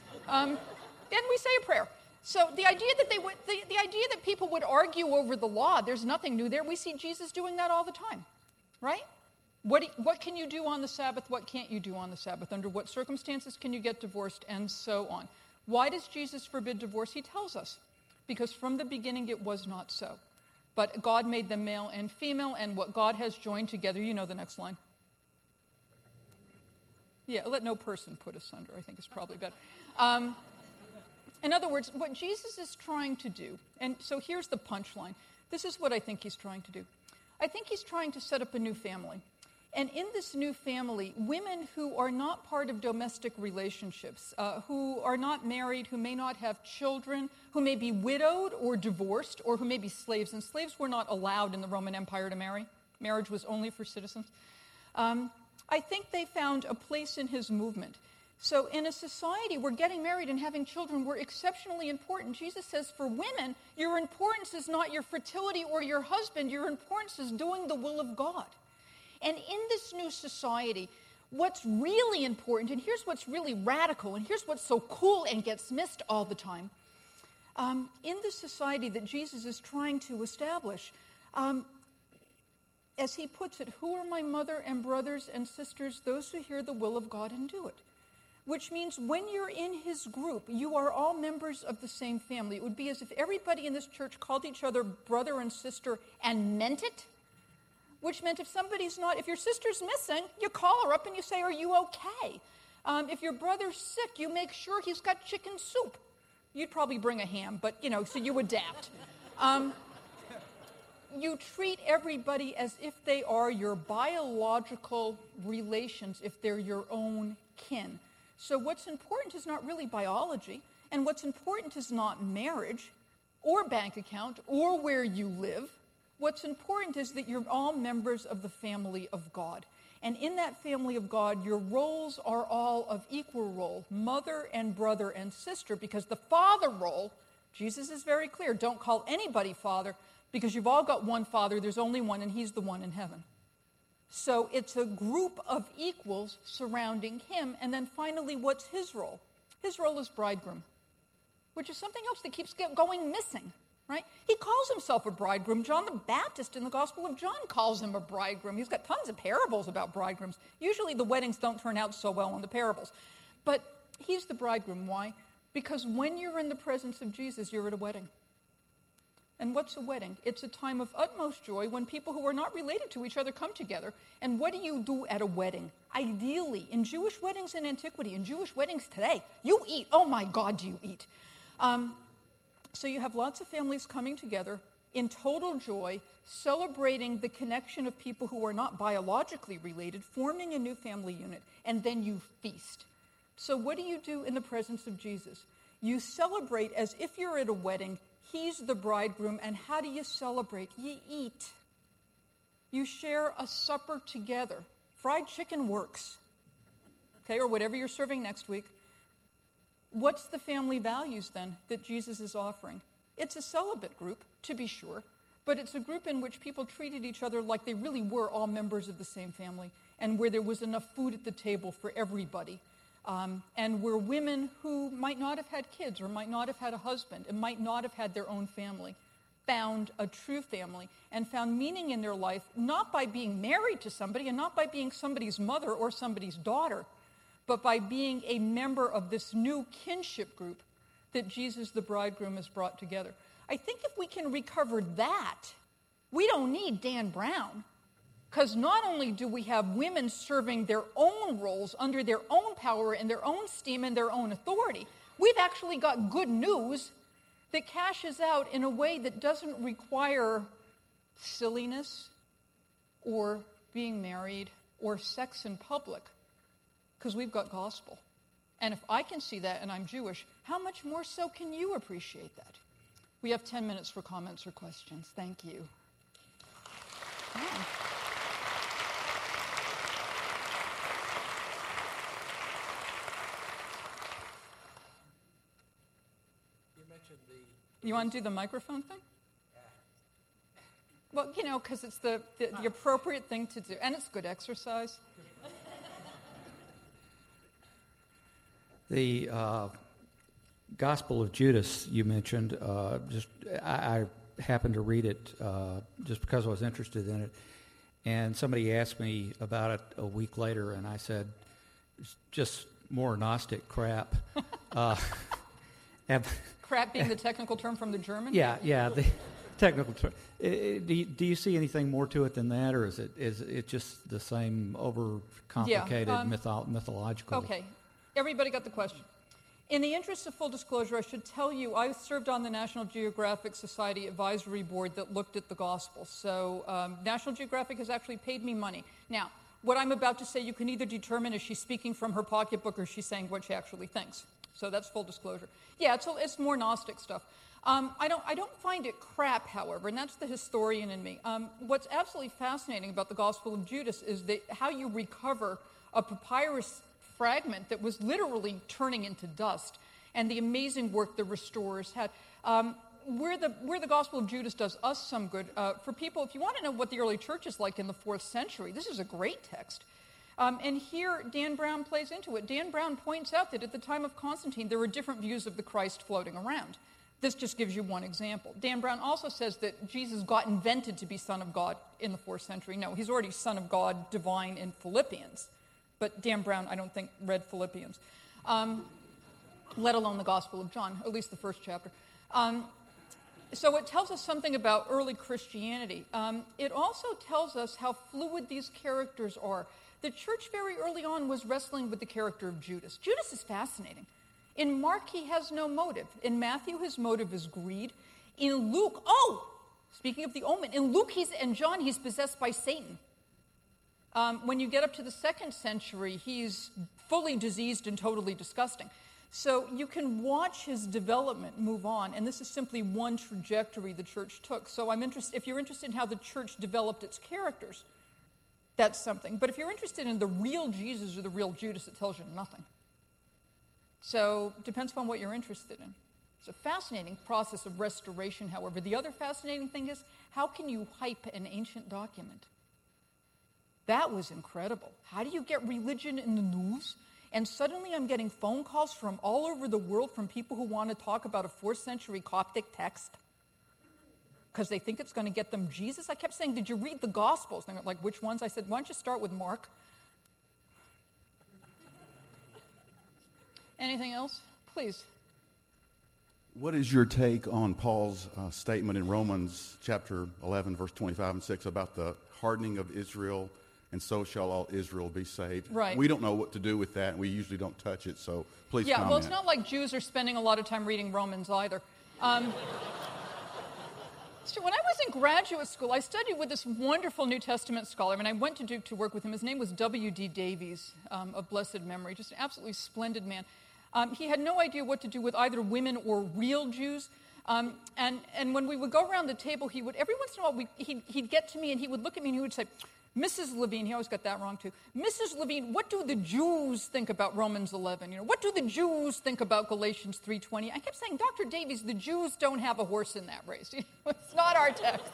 we say a prayer. So the idea that the idea that people would argue over the law, there's nothing new there. We see Jesus doing that all the time, right? What can you do on the Sabbath? What can't you do on the Sabbath? Under what circumstances can you get divorced? And so on. Why does Jesus forbid divorce? He tells us. Because from the beginning it was not so. But God made them male and female, and what God has joined together, you know the next line. Yeah, let no person put asunder, I think is probably better. In other words, what Jesus is trying to do, and so here's the punchline. This is what I think he's trying to do. I think he's trying to set up a new family. And in this new family, women who are not part of domestic relationships, who are not married, who may not have children, who may be widowed or divorced, or who may be slaves. And slaves were not allowed in the Roman Empire to marry. Marriage was only for citizens. I think they found a place in his movement. So in a society where getting married and having children were exceptionally important, Jesus says for women, your importance is not your fertility or your husband. Your importance is doing the will of God. And in this new society, what's really important, and here's what's really radical, and here's what's so cool and gets missed all the time, in the society that Jesus is trying to establish, as he puts it, who are my mother and brothers and sisters? Those who hear the will of God and do it. Which means when you're in his group, you are all members of the same family. It would be as if everybody in this church called each other brother and sister and meant it. Which meant if your sister's missing, you call her up and you say, are you okay? If your brother's sick, you make sure he's got chicken soup. You'd probably bring a ham, but, so you adapt. You treat everybody as if they are your biological relations, if they're your own kin. So what's important is not really biology, and what's important is not marriage or bank account or where you live. What's important is that you're all members of the family of God. And in that family of God, your roles are all of equal role, mother and brother and sister, because the father role, Jesus is very clear, don't call anybody father, because you've all got one father, there's only one, and he's the one in heaven. So it's a group of equals surrounding him. And then finally, what's his role? His role is bridegroom, which is something else that keeps going missing. Right? He calls himself a bridegroom. John the Baptist in the Gospel of John calls him a bridegroom. He's got tons of parables about bridegrooms. Usually the weddings don't turn out so well in the parables. But he's the bridegroom. Why? Because when you're in the presence of Jesus, you're at a wedding. And what's a wedding? It's a time of utmost joy when people who are not related to each other come together. And what do you do at a wedding? Ideally, in Jewish weddings in antiquity, in Jewish weddings today, you eat. Oh my God, do you eat? So you have lots of families coming together in total joy, celebrating the connection of people who are not biologically related, forming a new family unit, and then you feast. So what do you do in the presence of Jesus? You celebrate as if you're at a wedding. He's the bridegroom. And how do you celebrate? You eat. You share a supper together. Fried chicken works. Okay, or whatever you're serving next week. What's the family values then that Jesus is offering? It's a celibate group, to be sure, but it's a group in which people treated each other like they really were all members of the same family, and where there was enough food at the table for everybody. And where women who might not have had kids or might not have had a husband and might not have had their own family found a true family and found meaning in their life, not by being married to somebody and not by being somebody's mother or somebody's daughter, but by being a member of this new kinship group that Jesus, the bridegroom, has brought together. I think if we can recover that, we don't need Dan Brown. Because not only do we have women serving their own roles under their own power and their own steam and their own authority, we've actually got good news that cashes out in a way that doesn't require silliness or being married or sex in public, because we've got gospel. And if I can see that and I'm Jewish, how much more so can you appreciate that? We have 10 minutes for comments or questions. Thank you. Yeah. You want to do the microphone thing? Well, because it's the appropriate thing to do, and it's good exercise. The Gospel of Judas you mentioned, I happened to read it just because I was interested in it, and somebody asked me about it a week later, and I said, it's just more Gnostic crap. Crap being the technical term from the German? Yeah, the technical term. Do you see anything more to it than that, or is it just the same overcomplicated mythological? Okay, everybody got the question. In the interest of full disclosure, I should tell you I served on the National Geographic Society Advisory Board that looked at the Gospel. So National Geographic has actually paid me money. Now, what I'm about to say, you can either determine is she speaking from her pocketbook or she's saying what she actually thinks. So that's full disclosure. Yeah, it's more Gnostic stuff. I don't find it crap, however, and that's the historian in me. What's absolutely fascinating about the Gospel of Judas is how you recover a papyrus fragment that was literally turning into dust, and the amazing work the restorers had. Where the Gospel of Judas does us some good, for people, if you want to know what the early church is like in the 4th century, this is a great text. And here, Dan Brown plays into it. Dan Brown points out that at the time of Constantine, there were different views of the Christ floating around. This just gives you one example. Dan Brown also says that Jesus got invented to be Son of God in the 4th century. No, he's already Son of God, divine in Philippians. But Dan Brown, I don't think, read Philippians, let alone the Gospel of John, at least the first chapter. So it tells us something about early Christianity. It also tells us how fluid these characters are. The church very early on was wrestling with the character of Judas. Judas is fascinating. In Mark, he has no motive. In Matthew, his motive is greed. In Luke, speaking of the omen, in Luke and John, he's possessed by Satan. When you get up to the 2nd century, he's fully diseased and totally disgusting. So you can watch his development move on, and this is simply one trajectory the church took. So if you're interested in how the church developed its characters, that's something. But if you're interested in the real Jesus or the real Judas, it tells you nothing. So it depends upon what you're interested in. It's a fascinating process of restoration, however. The other fascinating thing is, how can you hype an ancient document? That was incredible. How do you get religion in the news? And suddenly I'm getting phone calls from all over the world from people who want to talk about a 4th century Coptic text because they think it's going to get them Jesus. I kept saying, did you read the Gospels? And they're like, which ones? I said, why don't you start with Mark? Anything else? Please. What is your take on Paul's statement in Romans chapter 11, verse 25 and 6 about the hardening of Israel, and so shall all Israel be saved? Right. We don't know what to do with that, and we usually don't touch it, so please comment. Well, it's not like Jews are spending a lot of time reading Romans either. So when I was in graduate school, I studied with this wonderful New Testament scholar, and I went to Duke to work with him. His name was W.D. Davies, of blessed memory, just an absolutely splendid man. He had no idea what to do with either women or real Jews. And when we would go around the table, he would, every once in a while, he'd get to me and he would look at me and he would say, Mrs. Levine, he always got that wrong too. Mrs. Levine, what do the Jews think about Romans 11? What do the Jews think about Galatians 3:20? I kept saying, Dr. Davies, the Jews don't have a horse in that race. It's not our text.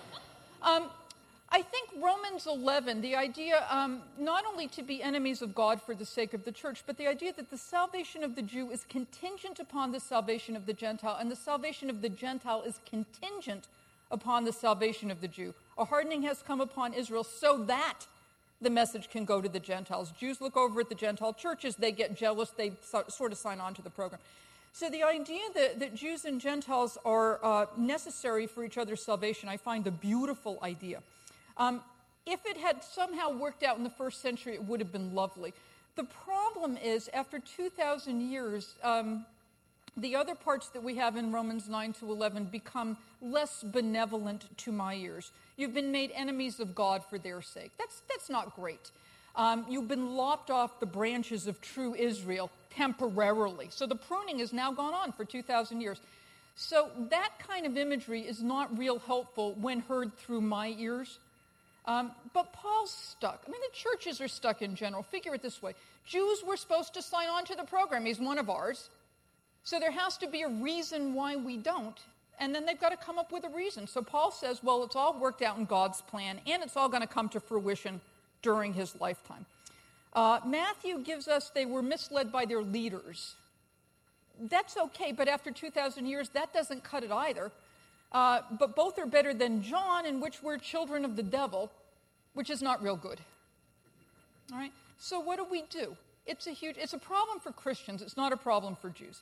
I think Romans 11, the idea not only to be enemies of God for the sake of the church, but the idea that the salvation of the Jew is contingent upon the salvation of the Gentile, and the salvation of the Gentile is contingent upon the salvation of the Jew. A hardening has come upon Israel so that the message can go to the Gentiles. Jews look over at the Gentile churches, they get jealous, they sort of sign on to the program. So the idea that Jews and Gentiles are necessary for each other's salvation, I find a beautiful idea. If it had somehow worked out in the first century, it would have been lovely. The problem is, after 2,000 years, the other parts that we have in Romans 9 to 11 become less benevolent to my ears. You've been made enemies of God for their sake. That's not great. You've been lopped off the branches of true Israel temporarily. So the pruning has now gone on for 2,000 years. So that kind of imagery is not real helpful when heard through my ears. But Paul's stuck. I mean, the churches are stuck in general. Figure it this way. Jews were supposed to sign on to the program. He's one of ours. So there has to be a reason why we don't. And then they've got to come up with a reason. So Paul says, well, it's all worked out in God's plan, and it's all going to come to fruition during his lifetime. Matthew gives us they were misled by their leaders. That's okay, but after 2,000 years, that doesn't cut it either. But both are better than John, in which we're children of the devil, which is not real good. All right? So what do? It's a problem for Christians. It's not a problem for Jews.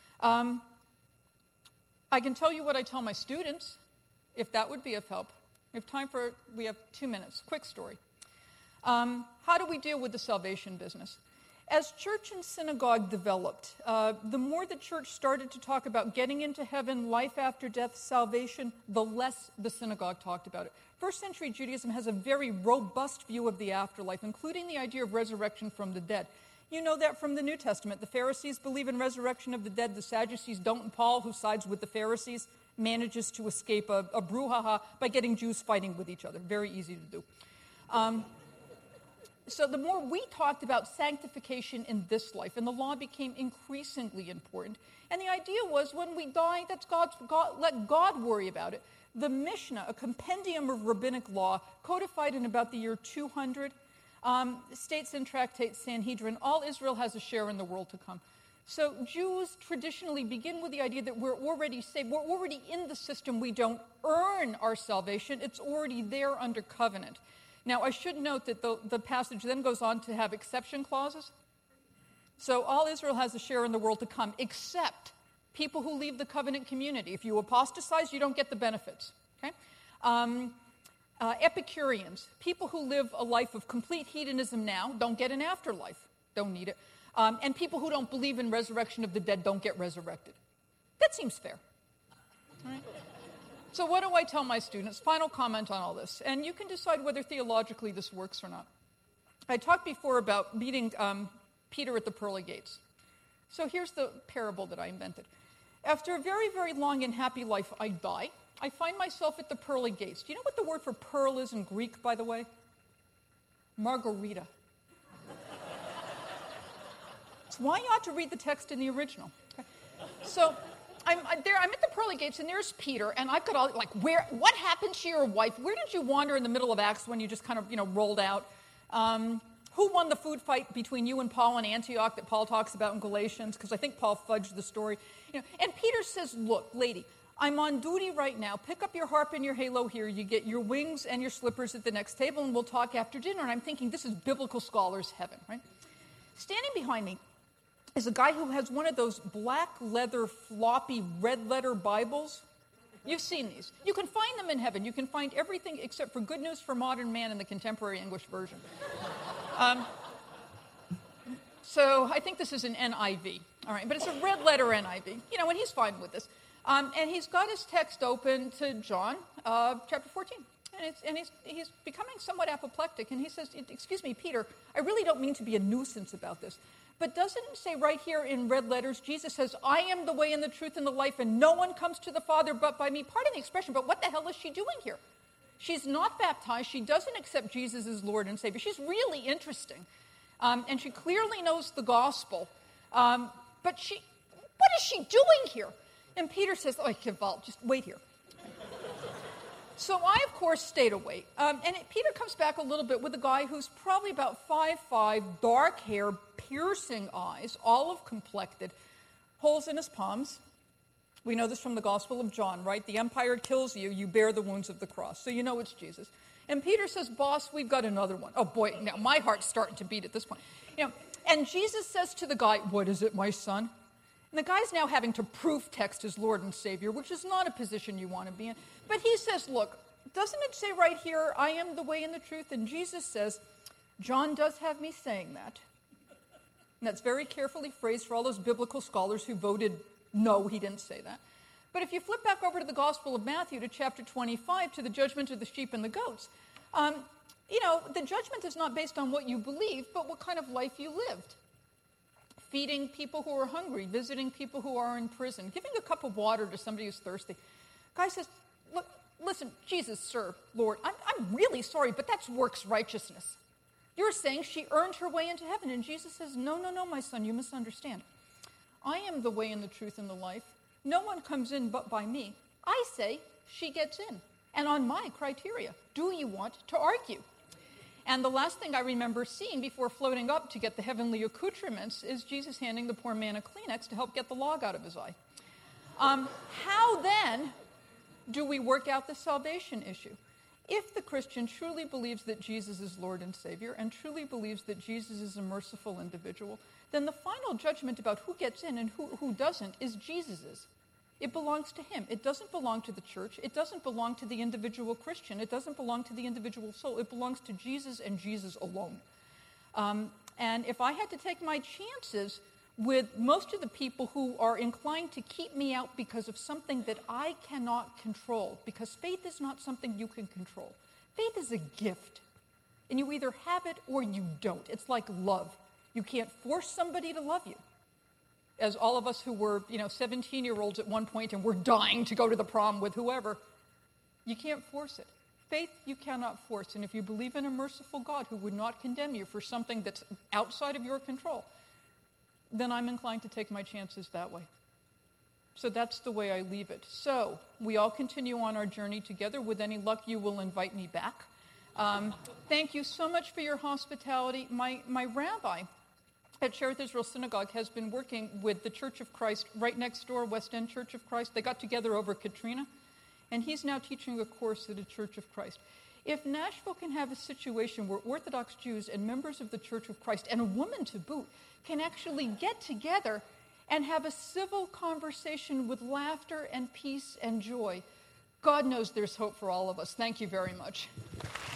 I can tell you what I tell my students, if that would be of help. We have 2 minutes. Quick story. How do we deal with the salvation business? As church and synagogue developed, the more the church started to talk about getting into heaven, life after death, salvation, the less the synagogue talked about it. First century Judaism has a very robust view of the afterlife, including the idea of resurrection from the dead. You know that from the New Testament. The Pharisees believe in resurrection of the dead. The Sadducees don't, and Paul, who sides with the Pharisees, manages to escape a brouhaha by getting Jews fighting with each other. Very easy to do. So the more we talked about sanctification in this life, and the law became increasingly important. And the idea was when we die, let God worry about it. The Mishnah, a compendium of rabbinic law, codified in about the year 200, states in Tractate Sanhedrin, all Israel has a share in the world to come. So Jews traditionally begin with the idea that we're already saved. We're already in the system. We don't earn our salvation. It's already there under covenant. Now, I should note that the passage then goes on to have exception clauses. So all Israel has a share in the world to come, except people who leave the covenant community. If you apostatize, you don't get the benefits. Okay? Epicureans, people who live a life of complete hedonism now, don't get an afterlife. Don't need it. And people who don't believe in resurrection of the dead don't get resurrected. That seems fair. All right? So what do I tell my students? Final comment on all this. And you can decide whether theologically this works or not. I talked before about meeting Peter at the pearly gates. So here's the parable that I invented. After a very, very long and happy life, I die. I find myself at the pearly gates. Do you know what the word for pearl is in Greek, by the way? Margarita. It's why you ought to read the text in the original. Okay. So I'm at the pearly gates, and there's Peter, and I've got all, what happened to your wife? Where did you wander in the middle of Acts when you just kind of, rolled out? Who won the food fight between you and Paul in Antioch that Paul talks about in Galatians? Because I think Paul fudged the story. And Peter says, look, lady, I'm on duty right now. Pick up your harp and your halo here. You get your wings and your slippers at the next table, and we'll talk after dinner. And I'm thinking, this is biblical scholars' heaven, right? Standing behind me is a guy who has one of those black leather, floppy, red letter Bibles. You've seen these. You can find them in heaven. You can find everything except for Good News for Modern Man in the contemporary English version. So I think this is an NIV. All right, but it's a red letter NIV. And he's fine with this. And he's got his text open to John chapter 14. And he's becoming somewhat apoplectic. And he says, excuse me, Peter, I really don't mean to be a nuisance about this. But doesn't it say right here in red letters, Jesus says, I am the way and the truth and the life, and no one comes to the Father but by me. Pardon the expression, but what the hell is she doing here? She's not baptized. She doesn't accept Jesus as Lord and Savior. She's really interesting. And she clearly knows the gospel. But what is she doing here? And Peter says, oh, Val, just wait here. So I, of course, stayed awake. Peter comes back a little bit with a guy who's probably about 5'5", dark hair, piercing eyes, olive-complected, holes in his palms. We know this from the Gospel of John, right? The empire kills you, you bear the wounds of the cross. So you know it's Jesus. And Peter says, boss, we've got another one. Oh, boy, now my heart's starting to beat at this point. And Jesus says to the guy, what is it, my son? And the guy's now having to proof text his Lord and Savior, which is not a position you want to be in. But he says, look, doesn't it say right here, I am the way and the truth? And Jesus says, John does have me saying that. And that's very carefully phrased for all those biblical scholars who voted no, he didn't say that. But if you flip back over to the Gospel of Matthew to chapter 25, to the judgment of the sheep and the goats, the judgment is not based on what you believe, but what kind of life you lived. Feeding people who are hungry, visiting people who are in prison, giving a cup of water to somebody who's thirsty. Guy says, look, listen, Jesus, sir, Lord, I'm really sorry, but that's works righteousness. You're saying she earned her way into heaven. And Jesus says, no, my son, you misunderstand. I am the way and the truth and the life. No one comes in but by me. I say she gets in, and on my criteria. Do you want to argue? And the last thing I remember seeing before floating up to get the heavenly accoutrements is Jesus handing the poor man a Kleenex to help get the log out of his eye. How then do we work out the salvation issue? If the Christian truly believes that Jesus is Lord and Savior and truly believes that Jesus is a merciful individual, then the final judgment about who gets in and who doesn't is Jesus's. It belongs to him. It doesn't belong to the church. It doesn't belong to the individual Christian. It doesn't belong to the individual soul. It belongs to Jesus and Jesus alone. And if I had to take my chances with most of the people who are inclined to keep me out because of something that I cannot control, because faith is not something you can control. Faith is a gift. And you either have it or you don't. It's like love. You can't force somebody to love you. As all of us who were, 17-year-olds at one point and we're dying to go to the prom with whoever, you can't force it. Faith you cannot force. And if you believe in a merciful God who would not condemn you for something that's outside of your control, then I'm inclined to take my chances that way. So that's the way I leave it. So we all continue on our journey together. With any luck, you will invite me back. Thank you so much for your hospitality. My rabbi at Cherith Israel Synagogue has been working with the Church of Christ right next door, West End Church of Christ. They got together over Katrina, and he's now teaching a course at a Church of Christ. If Nashville can have a situation where Orthodox Jews and members of the Church of Christ, and a woman to boot, can actually get together and have a civil conversation with laughter and peace and joy, God knows there's hope for all of us. Thank you very much.